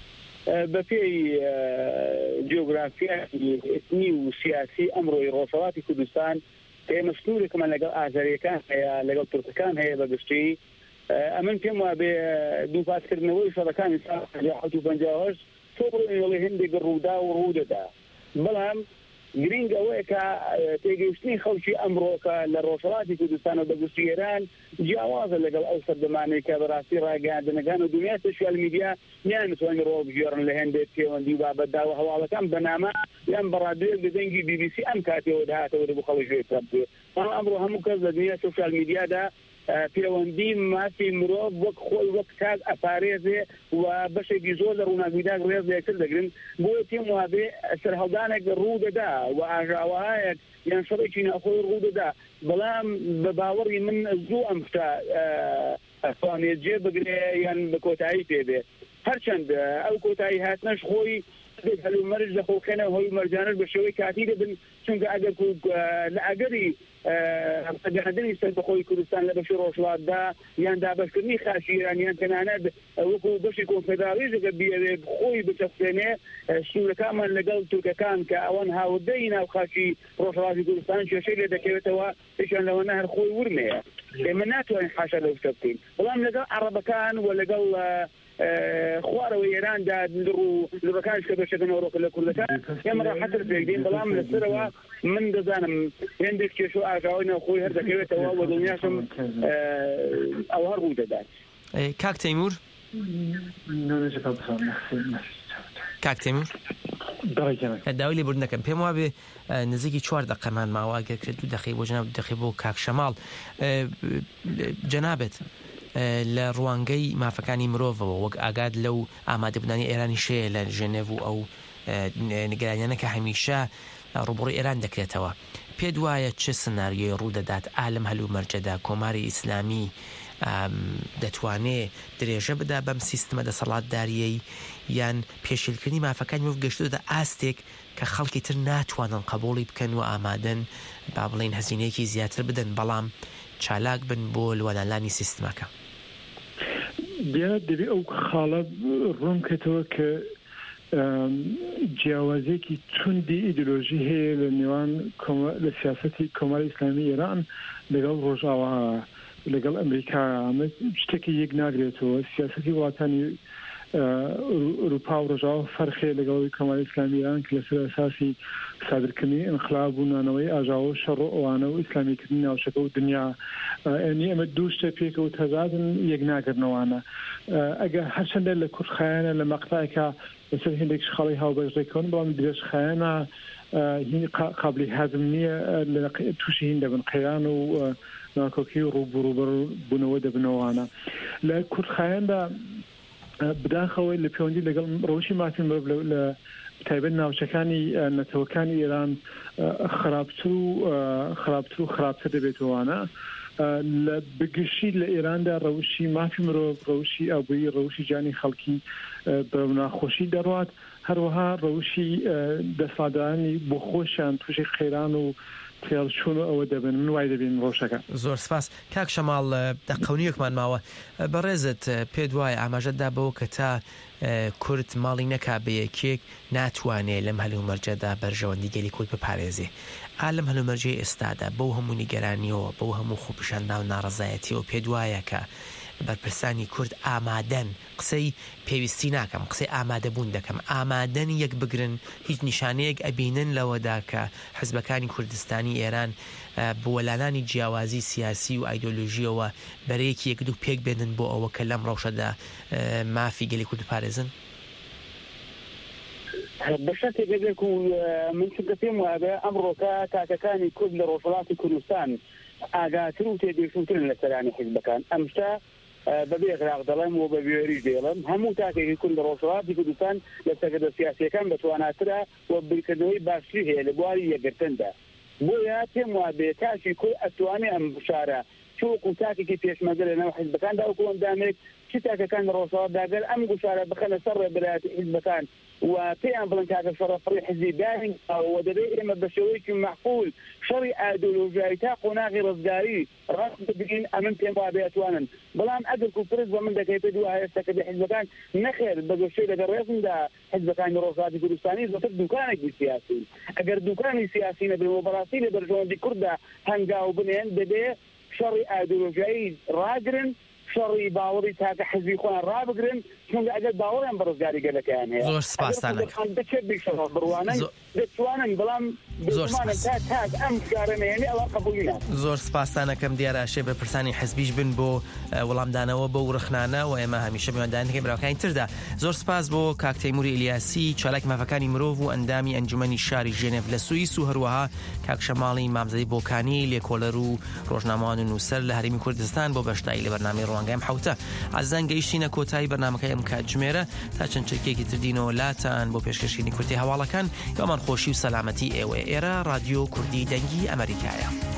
بفي جغرافيا إثني وسياسي أمره الرسالات كردستان هي مسؤولة كمان لقى آذريكان هي لقى تركان هي بقشتي أمن كما بدوفات كرنوي شركان إنسان جاحتو بنجاهش صبروا إنه لهندي قرودا ورودا دا بلهم جرينج أويكا تيجيشني خوشي أمروكا للرسالات كردستان وبقشتي إيران جواز لقى الأوسط دماني كبراسي راقان دنقانو دنيا السوشيال ميديا يعني سواني روب جيران لهندي تيوان ديوبا بدا وحوالا كان بناما لأن برادير بدنجي BBC أم كاتي ودهاتا ودبو خوشي تربي أنا أمرو همو كذا دنيا السوشيال ميديا دا پیوندی ماسی مرۆڤ وەک خۆی وەک کات ئەپارێزێ و بەشێکی زۆر لە ڕووناکیدا ڕێز لێکتر دەگرن بۆ تیم وابێ سەرهەڵدانێک ڕوو دەدا و ئاژاوایەک یان شەڕێکی ناخۆی ڕوو دەدا بەڵام بە باوەڕی من زوو ئەم شتە ئەتوانێت جێ بگرێ یان بە کۆتایی پێبێ هەرچەند ئەو کۆتایی هاتنەش خۆی هەلومەرج دەخۆکەنە هۆی مەرجانەش بە شێوەی کاتی دەبن چونکە ئەگەر لە ئەگەری هەمپەگەندنی سەربەخۆی کوردستان لە بەشی ڕۆژهەڵاتدا یان دابەشکردنی خاچی ئیران یان تەنانەت وەکو بەشی کۆنفێدرالیزەکە بیەوێ خۆی بچەسپێنێ سوورەکانمان لەگەڵ تورکەکان کە ئەوەن هاوردەی ناوخاچی ڕۆژهەڵاتی کوردستان کێشەی لێ دەکەوێتەوە هیچیان لەوەنە هەر خۆی ورمەیە ئێمە ناتوانین حاشا لەو شتە بکەین بەڵام لەگەڵ عەرەبەکان و لەگەڵ خوارەوەی ئێراندا لڕەکانش کە بەشەکەن ئەوڕۆکە لە کوردەکان ئێمە ڕاحەتر پێکدەین بەڵام لەسەرەوە من دەزانم هێندێک کێش و ئاژاوی ناوخۆی هەر دەکەوێتەوە و دڵنیاشم ئەو هەر ڕوو دەدات. کاک تەیموور کاک تەیموور داوای لێبوردن دەکەم پێم وابێ نزیکی 4 دقەمان ماوە ئەگەر کرد 2 دقەی بۆ جەناب 2 دقەی بۆ کاک شەماڵ جەنابێت لە ڕوانگەی مافەکانی مرۆڤەوە وەک ئاگاد لەو ئامادەبوونانی ئێرانی شەیە لە ژێنێڤ و ئەو نیگەرانیانە کە هەمیشە ڕوبڕووی ئێران دەکرێتەوە پێت وایە چه سناریۆی ڕوودەدات ئالم هەلوو مەرجەدا کۆماری ئیسلامی دەتوانێت درێژە بدا بەم سیستمە دەسەڵاتداریەی یان پێشێلکردنی مافەکانی مرۆڤ گەشتودا ئاستێک کە خەڵکی تر ناتوانن قبوڵی بکەن و ئامادەن با بڵێن هەزینەیەکی زیاتر بدەن بەڵام چالاک بن بۆ لوانالانی سیستمەکە دیارە دەبێت ئەو خاڵە ڕوون کەتەوە کە جیاوازێکی توندی ئیدئۆلۆژی هەیە لە نێوان لە سیاسەتی کۆماری ئیسلامی ئێران لەگەڵ ڕۆژاوا لەگەڵ ئەمریکا شتێکی یەک ناگرێتەوە سیاسەتی وڵاتانی ئەوروپا و ڕۆژاوا فەرخێ لەگەڵی کۆماری ئیسلامی ئێران کە لەسەر ئەساسی سادرکردنی ئینقلاب و نانەوەی ئاژاوە و شەڕ و ئەوانە و ئیسلامیکردنی ناوچەکە و دنیا ئەنی ئەمە دوو شتە پێکەوە تەزادن یەک ناگرنەوەوانە ئەگەر هەرچەندە لە کورتخایانە لە مەقتایکە لەسەر هێندێک خەڵی هاوبەشڕێکەوەن بەڵام درێژ خایانە قابلی هەزم نییە لە تووشی هین دەبن قەیران و ناکۆکی و ڕووبڕوبەر بوونەوە دەبنەوەوانە لە کورتخایاندا بداخەوەی لە پەیوەندی لەگەڵ ڕۆژی مافی مرۆڤ لە تایبەت ناوچەکانی نەتەوەکانی ئێران خراپتر و خراپتر دەبێتەوەوانە لە بگشتی لە ئێراندا ڕەوشی مافی مرۆڤ ڕەوشی ئابووری ڕەوشی جانی خەڵکی بە ناخۆشی دەڕات هەروەها ڕەوشی دەسەڵاتدارانی بۆ خۆشیان تووشی قەیران و تێڵچوون ئەوە دەبن من وای دەبین ڕۆژەکە زۆر سپاس کاک شەماڵ دەقەونیەکمان ماوە بەڕێزت پێت وایە ئاماژەتدا بەوە کە تا کورد ماڵی نەکا بە یەکێک ناتوانێت لەم هەلوو مەرجەدا بەرژەوەندی گەلی کورد بپارێزێ ئالم هەلوو مەرجەی ئێستادا بەو هەموو نیگەرانیەوە بەو هەموو خۆپیشاندا و ناڕەزایەتیەوە پێت وایە کە بەرپرسانی کورد ئامادەن قسەی پێویستی ناکەم قسەی ئامادەبوون دەکەم ئامادەن یەک بگرن هیچ نیشانەیەک ئەبینن لەوەدا کە حزبەکانی کوردستانی ئێران بۆ وەلانانی جیاوازی سیاسی و ئایدۆلۆژیەوە بەرەیەکی یەک دوو پێک بێنن بۆ ئەوە کە لەم ڕەوشەدا مافی گەلی کورد پارێزن بەشێک بێک و من چونکە پێم وایە ئەمڕۆکە تاکەکانی کورد لە ڕۆژهەڵاتی کوردستان ئاگاتر و تێگەیشتترن لە سەرانی حیزبەکان ئەم شتە بەبێ غراق دەڵێم و بە بێوەریش دێڵم هەموو تاکێکی کورد لە ڕۆژهەڵاتی کوردستان لە سەرکردە سیاسیەکان بەتواناترە و بریکردنەوەی باشتری هەیە لە بواری یەکگرتندا بۆیە پێم وابێ تاکی کورد ئەتوانێ ئەم بشارە چوەکو تاکێکی پێشمەرگە لەناو حیزبەکاندا وەکو ئەندامێک شتاکەکان ڕۆژەواداگەر ئەم گوشارە بخەنە سەر ڕێبەرایەتی حیزبەکان و پێیان بڵن کاکە شەڕەفڕی حزبی دارین و دەبێت ئێمە بە شێوەیەکی معقول شەڕی ئایدۆلۆژیایی تا قۆناغی ڕزگاری ڕاست بگرین ئەمن پێم وابێ ئەتوانن بەڵام ئەگەر کوپرس بە من دەکەی پێ دووە هێستەکە بە حیزبەکان نەخێر بە گەشەی لەگەڵ ڕێزمدا حیزبەکانی ڕۆژهەڵاتی کوردستانی زۆرتر دوکانێکی سیاسی ئەگەر دوکانی سیاسی نەبن و بەڕاستی لە بەرژەوەندی کووردا هەنگاو بنێن دەبێت شەڕی ئایدۆلۆژیایی ڕاگرن شەڕی باوەڕی تاکە حزبی خۆیان ڕابگرن چونکە ئەگەر باوەڕیان بە ڕزگاری گەلەکەیان هەیە زۆر سپاسان دەچێت بیشەڕ بڕوانن دەتوانن بەڵام دەزمانن تا ئەم کارەمەیەنی ئەوە قبولی زۆر سپاسانەکەم دیاراشێ بە پرسانی حزبیش بن بۆ وەڵامدانەوە بە ورخنانە و ئێمە هەمیشە میواندانەکەی براکانی تردا زۆر سپاس بۆ کاک تەیموری ئیلیاسی چالاک مافەکانی مرۆڤ و ئەندامی ئەنجومەنی شاری ژێنێڤ لە سوئیس و هەروەها کاک شەماڵی مامزەی بۆکانی لێکۆلەر و ڕۆژنامەوان و نووسەر لە هەرێمی کوردستان بۆ بەشداری لە بەرنامەی ڕوانگەی حوتە ئازان گەیشتینە کۆتایی بەرنامەکەی ئەم کاتژمێرە تا چەند چەکێکی تردینەوە لاتان بۆ پێشکەشکردنی کورتی هەواڵەکان یامان خۆشی و سەلامەتی ئێوە ئێرە رادیۆ کوردی دەنگی ئەمریکایە.